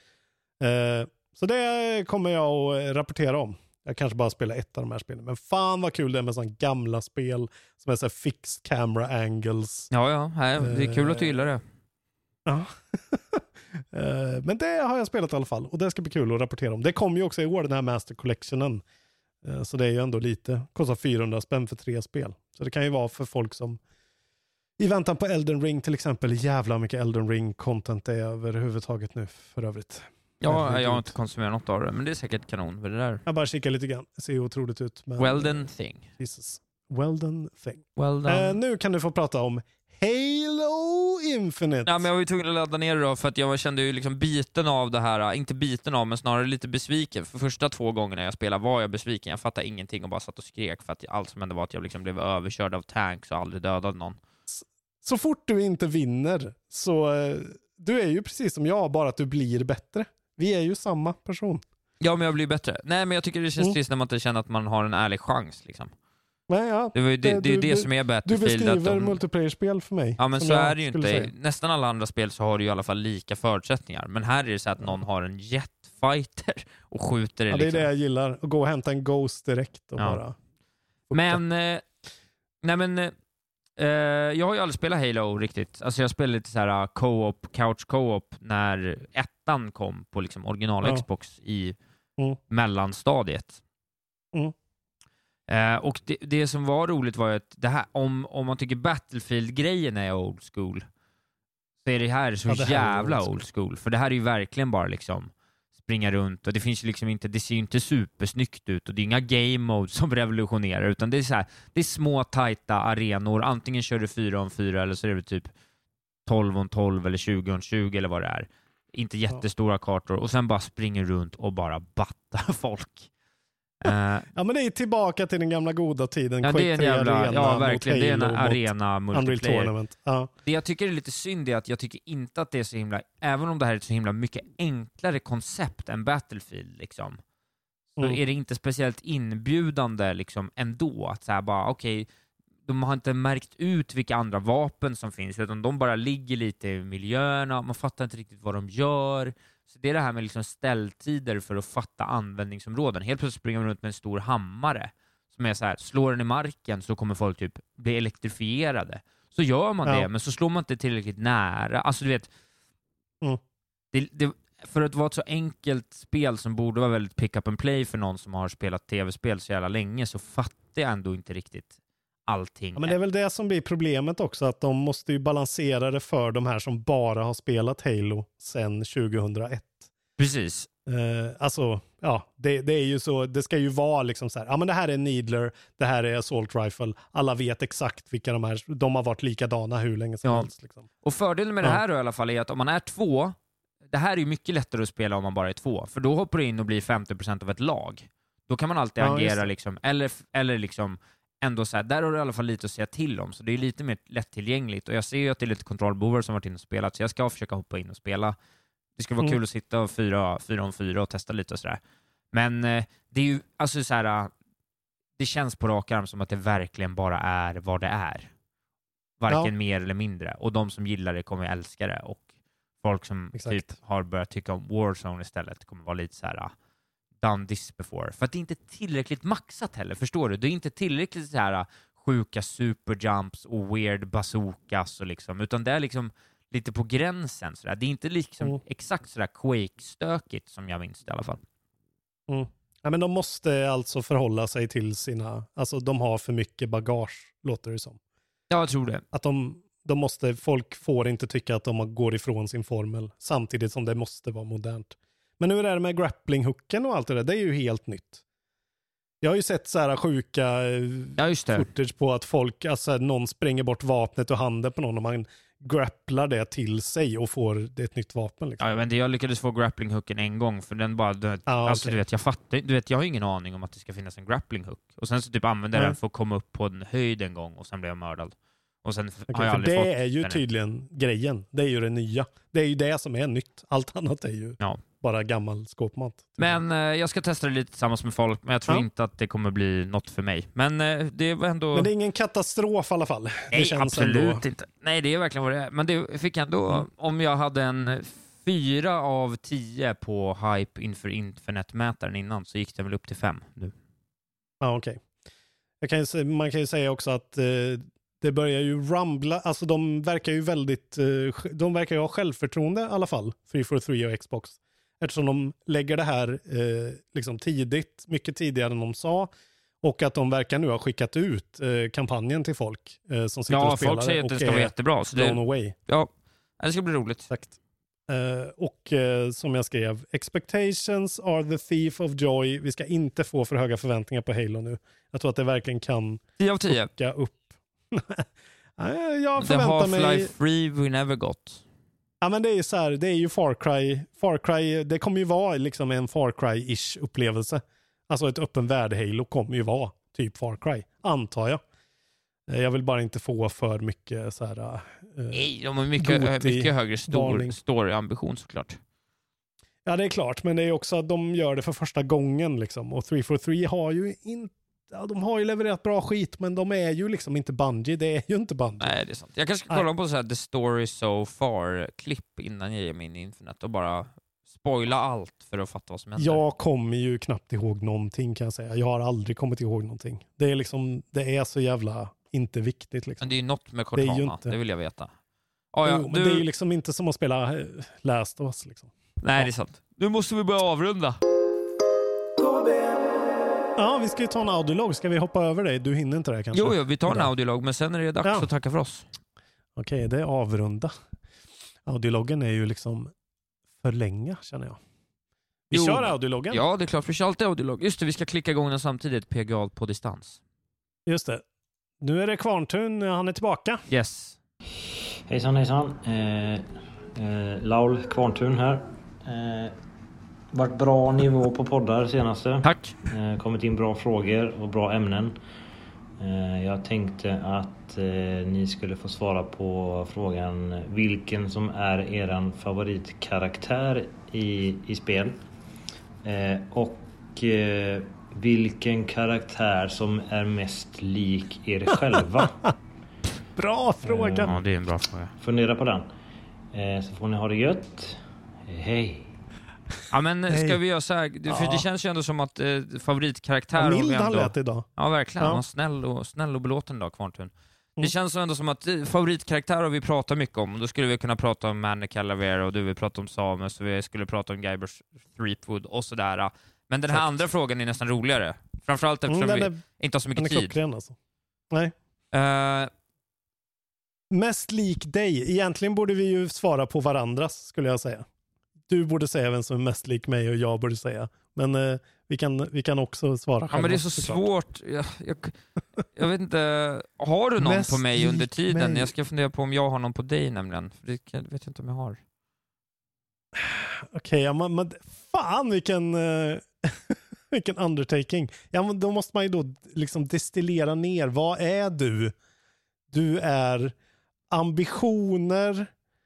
Så det kommer jag att rapportera om. Jag kanske bara spelar ett av de här spelen. Men fan vad kul det är med sådana gamla spel som är så här fixed camera angles. Ja, det är kul att du gillar det. Ja. Men det har jag spelat i alla fall. Och det ska bli kul att rapportera om. Det kommer ju också i år, den här Master Collectionen. Så det är ju ändå lite. Kostar 400 spänn för 3 spel. Så det kan ju vara för folk som i väntan på Elden Ring till exempel. Jävla mycket Elden Ring content det är överhuvudtaget nu för övrigt. Ja, jag har inte konsumerat något av det, men det är säkert kanon för det där. Jag bara kikar lite grann. Det ser ju otroligt ut. Men well done thing. Jesus. Well done thing. Well done. Nu kan du få prata om Halo Infinite. Ja, men jag var ju tvungen att ladda ner det då, för att jag kände ju liksom biten av det här, inte biten av, men snarare lite besviken. För första 2 gångerna jag spelade var jag besviken. Jag fattade ingenting och bara satt och skrek för att allt som hände var att jag liksom blev överkörd av tanks och aldrig dödade någon. Så fort du inte vinner så du är ju precis som jag, bara att du blir bättre. Vi är ju samma person. Ja, men jag blir bättre. Nej, men jag tycker det känns trist när man inte känner att man har en ärlig chans liksom. Nej, ja. Det är det som är Battlefield. Du beskriver multiplayer-spel för mig. Ja, men så är det ju inte. Säga. Nästan alla andra spel så har du ju i alla fall lika förutsättningar. Men här är det så att någon har en jetfighter och skjuter det. Ja, det är det jag gillar. Att gå och hämta en Ghost direkt och bara... Men... jag har ju aldrig spelat Halo riktigt. Alltså jag spelade lite så här couch co-op när 1:an kom på liksom original Xbox i mellanstadiet. Och det som var roligt var ju att det här, om man tycker Battlefield-grejen är old school, så är det här så jävla old school. För det här är ju verkligen bara liksom springa runt, och det finns ju liksom inte, det ser ju inte supersnyggt ut, och det är inga game modes som revolutionerar, utan det är så här, det är små tajta arenor, antingen kör du 4-on-4 eller så är det typ 12-12 eller 20-20 eller vad det är. Inte jättestora kartor. Och sen bara springer runt och bara battar folk. Ja, men det är tillbaka till den gamla goda tiden. Ja, det är en jävla, arena, ja verkligen, det är en arena multiplayer. Ja. Det jag tycker är lite synd är att jag tycker inte att det är så himla, även om det här är ett så himla mycket enklare koncept än Battlefield liksom, så är det inte speciellt inbjudande liksom ändå, att så här bara okej, de har inte märkt ut vilka andra vapen som finns, utan de bara ligger lite i miljöerna, man fattar inte riktigt vad de gör. Så det är det här med liksom ställtider för att fatta användningsområden. Helt plötsligt springer man runt med en stor hammare som är så här, slår den i marken så kommer folk typ bli elektrifierade. Så gör man det, men så slår man inte tillräckligt nära. Alltså du vet, det, för att vara ett så enkelt spel som borde vara väldigt pick up and play för någon som har spelat tv-spel så jävla länge, så fattar jag ändå inte riktigt allting. Ja, men det är väl det som blir problemet också, att de måste ju balansera det för de här som bara har spelat Halo sedan 2001. Precis. Alltså, ja, det är ju så, det ska ju vara liksom så här, ja men det här är Needler, det här är Assault Rifle, alla vet exakt vilka de har varit likadana hur länge som helst. Liksom. Och fördelen med det här då, i alla fall är att om man är 2, det här är ju mycket lättare att spela om man bara är 2, för då hoppar du in och blir 50% av ett lag. Då kan man alltid agera liksom, eller liksom ändå så här, där har du i alla fall lite att säga till om, så det är lite mer lättillgängligt. Och jag ser ju att det är lite kontrollbovar som varit inne och spelat, så jag ska försöka hoppa in och spela. Det skulle vara kul att sitta 4-on-4 och testa lite och sådär. Men det är ju, alltså så här, det känns på rak arm som att det verkligen bara är vad det är. Varken mer eller mindre. Och de som gillar det kommer älska det. Och folk som typ har börjat tycka om Warzone istället kommer vara lite så här done this before. För att det är inte tillräckligt maxat heller, förstår du? Det är inte tillräckligt så här sjuka superjumps och weird bazookas och liksom, utan det är liksom lite på gränsen sådär. Det är inte liksom exakt sådär Quake-stökigt som jag minns det i alla fall. Ja, men de måste alltså förhålla sig till sina, alltså de har för mycket bagage, låter det som. Ja, jag tror det. Att de måste, folk får inte tycka att de går ifrån sin formel, samtidigt som det måste vara modernt. Men hur är det med grappling-hooken och allt det där? Det är ju helt nytt. Jag har ju sett så här sjuka footage på att folk, alltså någon spränger bort vapnet och handen på någon och man grapplar det till sig och får ett nytt vapen. Liksom. Ja, men jag lyckades få grappling-hooken en gång, för den bara, alltså okay. du vet, jag fattar, du vet, jag har ingen aning om att det ska finnas en grappling-hook. Och sen så typ använde jag den för att komma upp på en höjd en gång och sen blev jag mördad. Och sen har jag aldrig fått det är ju tydligen grejen. Det är ju det nya. Det är ju det som är nytt. Allt annat är ju bara gammal skåpmat. Men jag ska testa det lite tillsammans med folk, men jag tror inte att det kommer bli något för mig. Men det var ändå... Men det är ingen katastrof i alla fall. Nej, det känns absolut ändå... inte. Nej, det är verkligen vad det är. Men det fick ändå, om jag hade en 4 av 10 på hype inför Infinite-mätaren innan, så gick det väl upp till 5 nu. Ja, okej. Man kan ju säga också att det börjar ju rumbla, alltså de verkar ju ha självförtroende i alla fall, 343 och Xbox. Eftersom de lägger det här liksom tidigt, mycket tidigare än de sa, och att de verkar nu ha skickat ut kampanjen till folk som sitter och spelar. Ja, folk säger att det ska vara jättebra. Så away. Ja, det ska bli roligt. Exakt. Och som jag skrev, expectations are the thief of joy. Vi ska inte få för höga förväntningar på Halo nu. Jag tror att det verkligen kan 10 av 10. Fucka upp. Jag The förväntar mig... Half-Life 3 we never got. Ja, men det är ju så här, det är ju Far Cry, det kommer ju vara liksom en Far Cry-ish upplevelse. Alltså ett öppen värld Halo kommer ju vara typ Far Cry, antar jag. Jag vill bara inte få för mycket så här... Nej, de har mycket högre story-ambition såklart. Ja, det är klart, men det är också att de gör det för första gången liksom. Och 343 har ju inte... Ja, de har ju levererat bra skit, men de är ju liksom inte Bungie. Det är ju inte Bungie. Nej, det är sant. Jag kanske ska kolla på så här The Story So Far-klipp innan jag ger mig in i internet och bara spoila allt för att fatta vad som händer. Jag kommer ju knappt ihåg någonting, kan jag säga. Jag har aldrig kommit ihåg någonting. Det är liksom, det är så jävla inte viktigt liksom. Men det är ju något med Cortana, det vill jag veta. Men det är ju liksom inte som att spela Last of Us liksom. Nej, det är sant. Nu måste vi börja avrunda. Ja, vi ska ju ta en audiolog. Ska vi hoppa över dig? Du hinner inte det kanske? Jo, vi tar en audiolog, men sen är det dags att tacka för oss. Okej, det är avrunda. Audiologgen är ju liksom för länge, känner jag. Vi kör audiologgen. Ja, det är klart. Vi kör alltid audiolog. Just det, vi ska klicka igång den samtidigt. PGA på distans. Just det. Nu är det Kvarntun. Han är tillbaka. Yes. Hejsan. Laul Kvarntun här. Varit bra nivå på poddar senaste. Tack. Kommit in bra frågor och bra ämnen. Jag tänkte att ni skulle få svara på frågan vilken som är eran favoritkaraktär i spel. Och vilken karaktär som är mest lik er själva. Bra fråga. Ja, det är en bra fråga. Fundera på den. Så får ni ha det gött. Hej. Ja, men ska vi göra så här? För det känns ju ändå som att favoritkaraktär... Mild han lät idag. Ja, verkligen. Han var snäll och belåten idag, Kvarntun. Det känns ändå som att favoritkaraktär har vi pratat mycket om. Då skulle vi kunna prata om Manny Calavera och du vill prata om Samus och vi skulle prata om Guybrush Threepwood och sådär. Men den här andra frågan är nästan roligare. Framförallt eftersom vi inte har så mycket tid. Alltså. Nej. Mest lik dig. Egentligen borde vi ju svara på varandras, skulle jag säga. Du borde säga vem som är mest lik mig och jag borde säga. Men vi kan också svara själva. Ja, men det är så svårt. Jag vet inte. Har du någon mest på mig under tiden? Jag ska fundera på om jag har någon på dig nämligen. För det vet jag inte om jag har. Okej, men fan vilken undertaking. Ja, men då måste man ju då liksom destillera ner. Vad är du? Du är ambitioner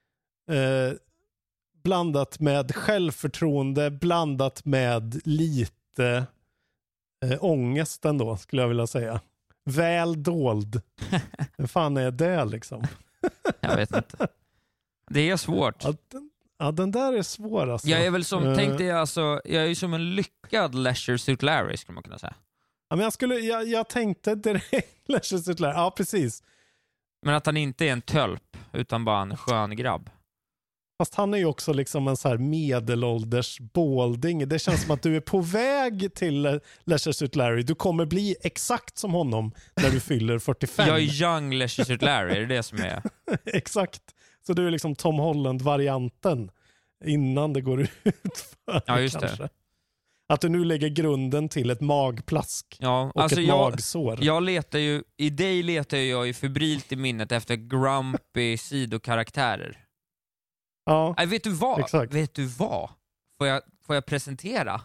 blandat med självförtroende, blandat med lite ångest ändå, skulle jag vilja säga. Väl dold. Vad fan är det liksom? Jag vet inte. Det är svårt. Ja, den där är svår alltså. Jag är väl som, tänkte jag alltså, jag är ju som en lyckad Leisure Suit Larry, skulle man kunna säga. Ja, men jag tänkte direkt Leisure Suit Larry. Ja, precis. Men att han inte är en tölp, utan bara en skön grabb. Fast han är ju också liksom en så här medelålders balding. Det känns som att du är på väg till Leisure Suit Larry. Du kommer bli exakt som honom när du fyller 45. Jag är young Leisure Suit Larry, är det som är? Exakt. Så du är liksom Tom Holland-varianten innan det går ut för, ja, just kanske. Det. Att du nu lägger grunden till ett magplask och alltså ett magsår. I dig letar jag ju febrilt i minnet efter grumpy sidokaraktärer. Ja, vet du vad? Exakt. Vet du vad? Får jag presentera?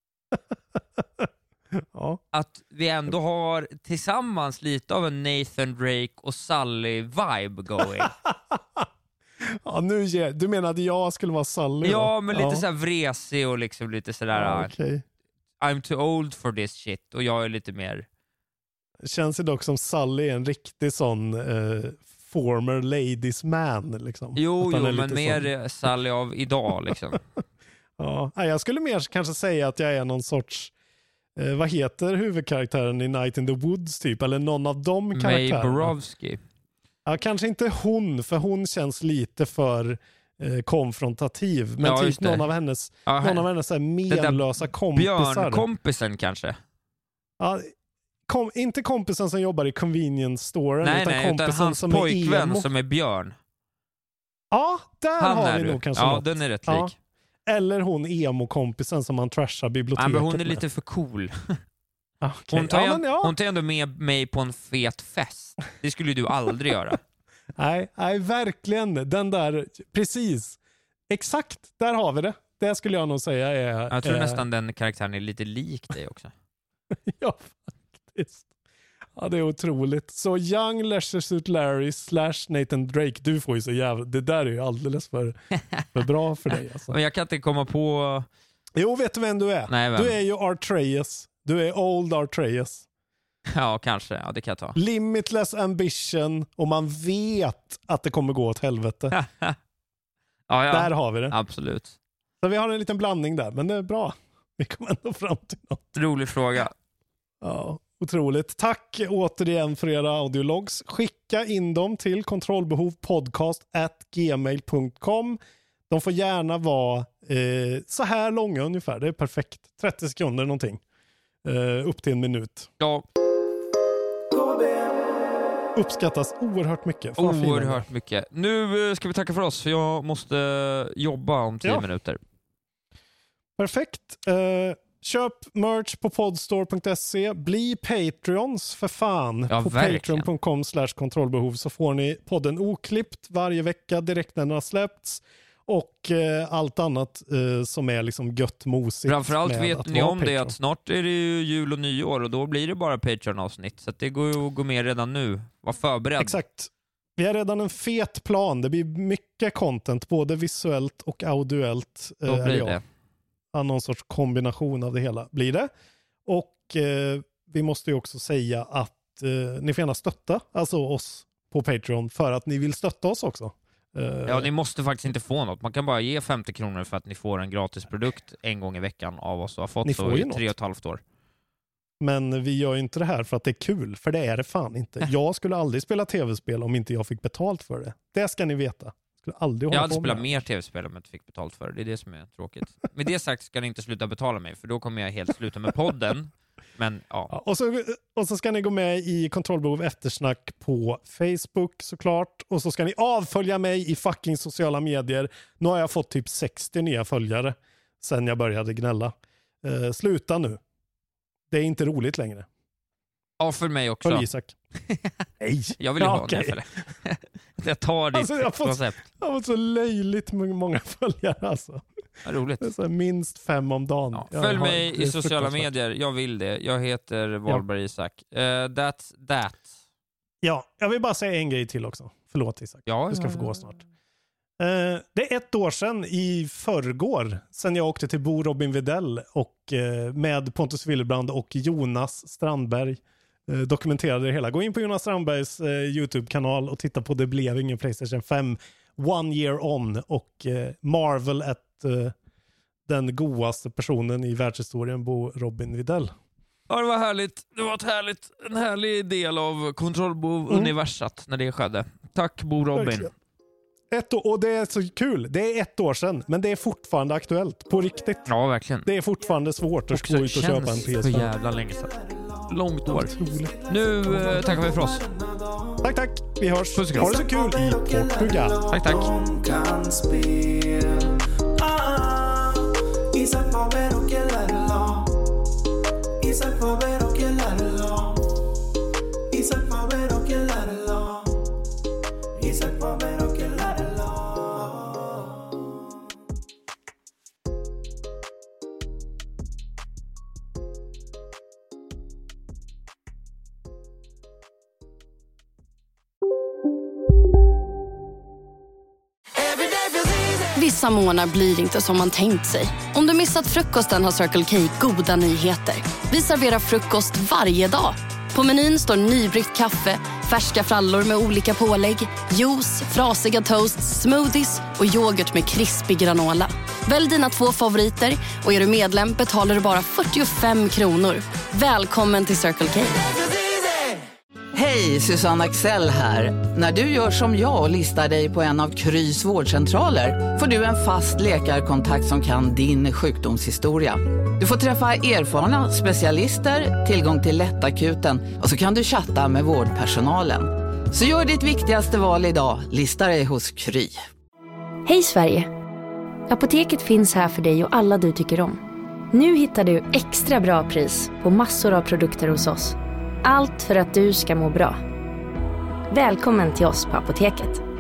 Ja. Att vi ändå har tillsammans lite av en Nathan Drake och Sully-vibe going. Ja, du menar att jag skulle vara Sully? Ja, då? men lite så här vresig och liksom lite sådär... Ja, okay. I'm too old for this shit. Och jag är lite mer... Känns det dock som Sully är en riktig sån... former ladies man liksom. Jo, men mer Sully av idag liksom. Ja, jag skulle mer kanske säga att jag är någon sorts vad heter huvudkaraktären i Night in the Woods typ, eller någon av de karaktärerna. Mae Borowski. Ja, kanske inte hon, för hon känns lite för konfrontativ, men typ någon av hennes så här menlösa kompisar. Björnkompisen kanske. Ja, inte kompisen som jobbar i convenience storen, utan kompisen hans som pojkvän är emo. Som är Björn. Ja, där har vi nog kanske något. Den är rätt lik. Eller hon emo-kompisen som man trashar biblioteket men hon är med. lite för cool. Okay. Hon tar ändå med mig på en fet fest. Det skulle du aldrig göra. Nej, verkligen. Den där, precis. Exakt, där har vi det. Det skulle jag nog säga är... Jag tror nästan den karaktären är lite lik dig också. Ja, faktiskt. Ja, det är otroligt. Så Young Leisure Suit Larry / Nathan Drake, du får ju så jävla... Det där är ju alldeles för bra för dig. Alltså. Men jag kan inte komma på... Jo, vet du vem du är? Nej, vem? Du är ju Artreus. Du är Old Artreus. Ja, kanske. Ja, det kan jag ta. Limitless ambition och man vet att det kommer gå åt helvete. Ja. Där har vi det. Absolut. Så vi har en liten blandning där, men det är bra. Vi kommer ändå fram till något. Rolig fråga. Ja, otroligt. Tack återigen för era audiologs. Skicka in dem till kontrollbehovpodcast@gmail.com. De får gärna vara så här långa ungefär. Det är perfekt. 30 sekunder någonting. Upp till 1 minut. Ja. Uppskattas oerhört mycket. Oerhört mycket. Nu ska vi tacka för oss, för jag måste jobba om 10 minuter. Perfekt. Köp merch på podstore.se. Bli Patreons för fan. Ja, på verkligen. patreon.com/kontrollbehov så får ni podden oklippt varje vecka direkt när den har släppts. Och allt annat som är liksom gött mosigt. Framförallt vet ni om det att snart är det ju jul och nyår och då blir det bara Patreon-avsnitt. Så att det går ju att gå med redan nu. Var förberedd. Exakt. Vi har redan en fet plan. Det blir mycket content, både visuellt och audioellt. Då blir det. Någon sorts kombination av det hela blir det. Och vi måste ju också säga att ni får gärna stötta alltså oss på Patreon för att ni vill stötta oss också. Ja, ni måste faktiskt inte få något. Man kan bara ge 50 kronor för att ni får en gratis produkt en gång i veckan av oss och har fått så i 3,5 år. Men vi gör ju inte det här för att det är kul, för det är det fan inte. Jag skulle aldrig spela tv-spel om inte jag fick betalt för det. Det ska ni veta. Jag hade spelat mer tv-spel om jag inte fick betalt för det. Det är det som är tråkigt. Med det sagt ska ni inte sluta betala mig, för då kommer jag helt sluta med podden. Men ja. Och så ska ni gå med i Kontrollbehov eftersnack på Facebook såklart. Och så ska ni avfölja mig i fucking sociala medier. Nu har jag fått typ 60 nya följare sen jag började gnälla. Sluta nu. Det är inte roligt längre. Ja, för mig också. Följ Isak. Nej. Jag vill ju ha det för det. Jag tar ditt koncept. Jag har fått så löjligt många följare alltså. Ja, roligt. Det är så minst 5 om dagen. Ja, följ mig i sociala medier. Jag vill det. Jag heter Wahlberg Isak. That's that. Ja, jag vill bara säga en grej till också. Förlåt Isak. Du ska få gå snart. Det är 1 år sedan i förrgår sen jag åkte till Bo Robin Videll och med Pontus Willebrand och Jonas Strandberg dokumenterade det hela. Gå in på Jonas Strandbergs YouTube-kanal och titta på Det blev ingen PlayStation 5 One Year On och Marvel at den godaste personen i världshistorien, Bo Robin Videll. Ja, det var härligt. Det var en härlig del av Kontrollbehov-universat när det skedde. Tack Bo Robin. Verkligen. Och det är så kul. Det är 1 år sedan, men det är fortfarande aktuellt. På riktigt. Ja, verkligen. Det är fortfarande svårt att gå ut och köpa en PS5. Så jävla länge sedan. Långt år. Nu tackar vi för oss. Tack. Vi hörs. Puss och kram. Ha det så kul i Portugal. Tack. Isak Faber och Ella. Isak Faber och Ella. Isak Faber och Ella. Isak Faber och Ella. Vissa månader blir inte som man tänkt sig. Om du missat frukosten har Circle K goda nyheter. Vi serverar frukost varje dag. På menyn står nybryggt kaffe, färska frallor med olika pålägg, juice, frasiga toasts, smoothies och yoghurt med krispig granola. Välj dina 2 favoriter och är du medlem betalar du bara 45 kronor. Välkommen till Circle K. Hej, Susanne Axel här. När du gör som jag och listar dig på en av Krys vårdcentraler får du en fast läkarkontakt som kan din sjukdomshistoria. Du får träffa erfarna specialister, tillgång till lättakuten och så kan du chatta med vårdpersonalen. Så gör ditt viktigaste val idag, lista dig hos Kry. Hej Sverige! Apoteket finns här för dig och alla du tycker om. Nu hittar du extra bra pris på massor av produkter hos oss. Allt för att du ska må bra. Välkommen till oss på Apoteket.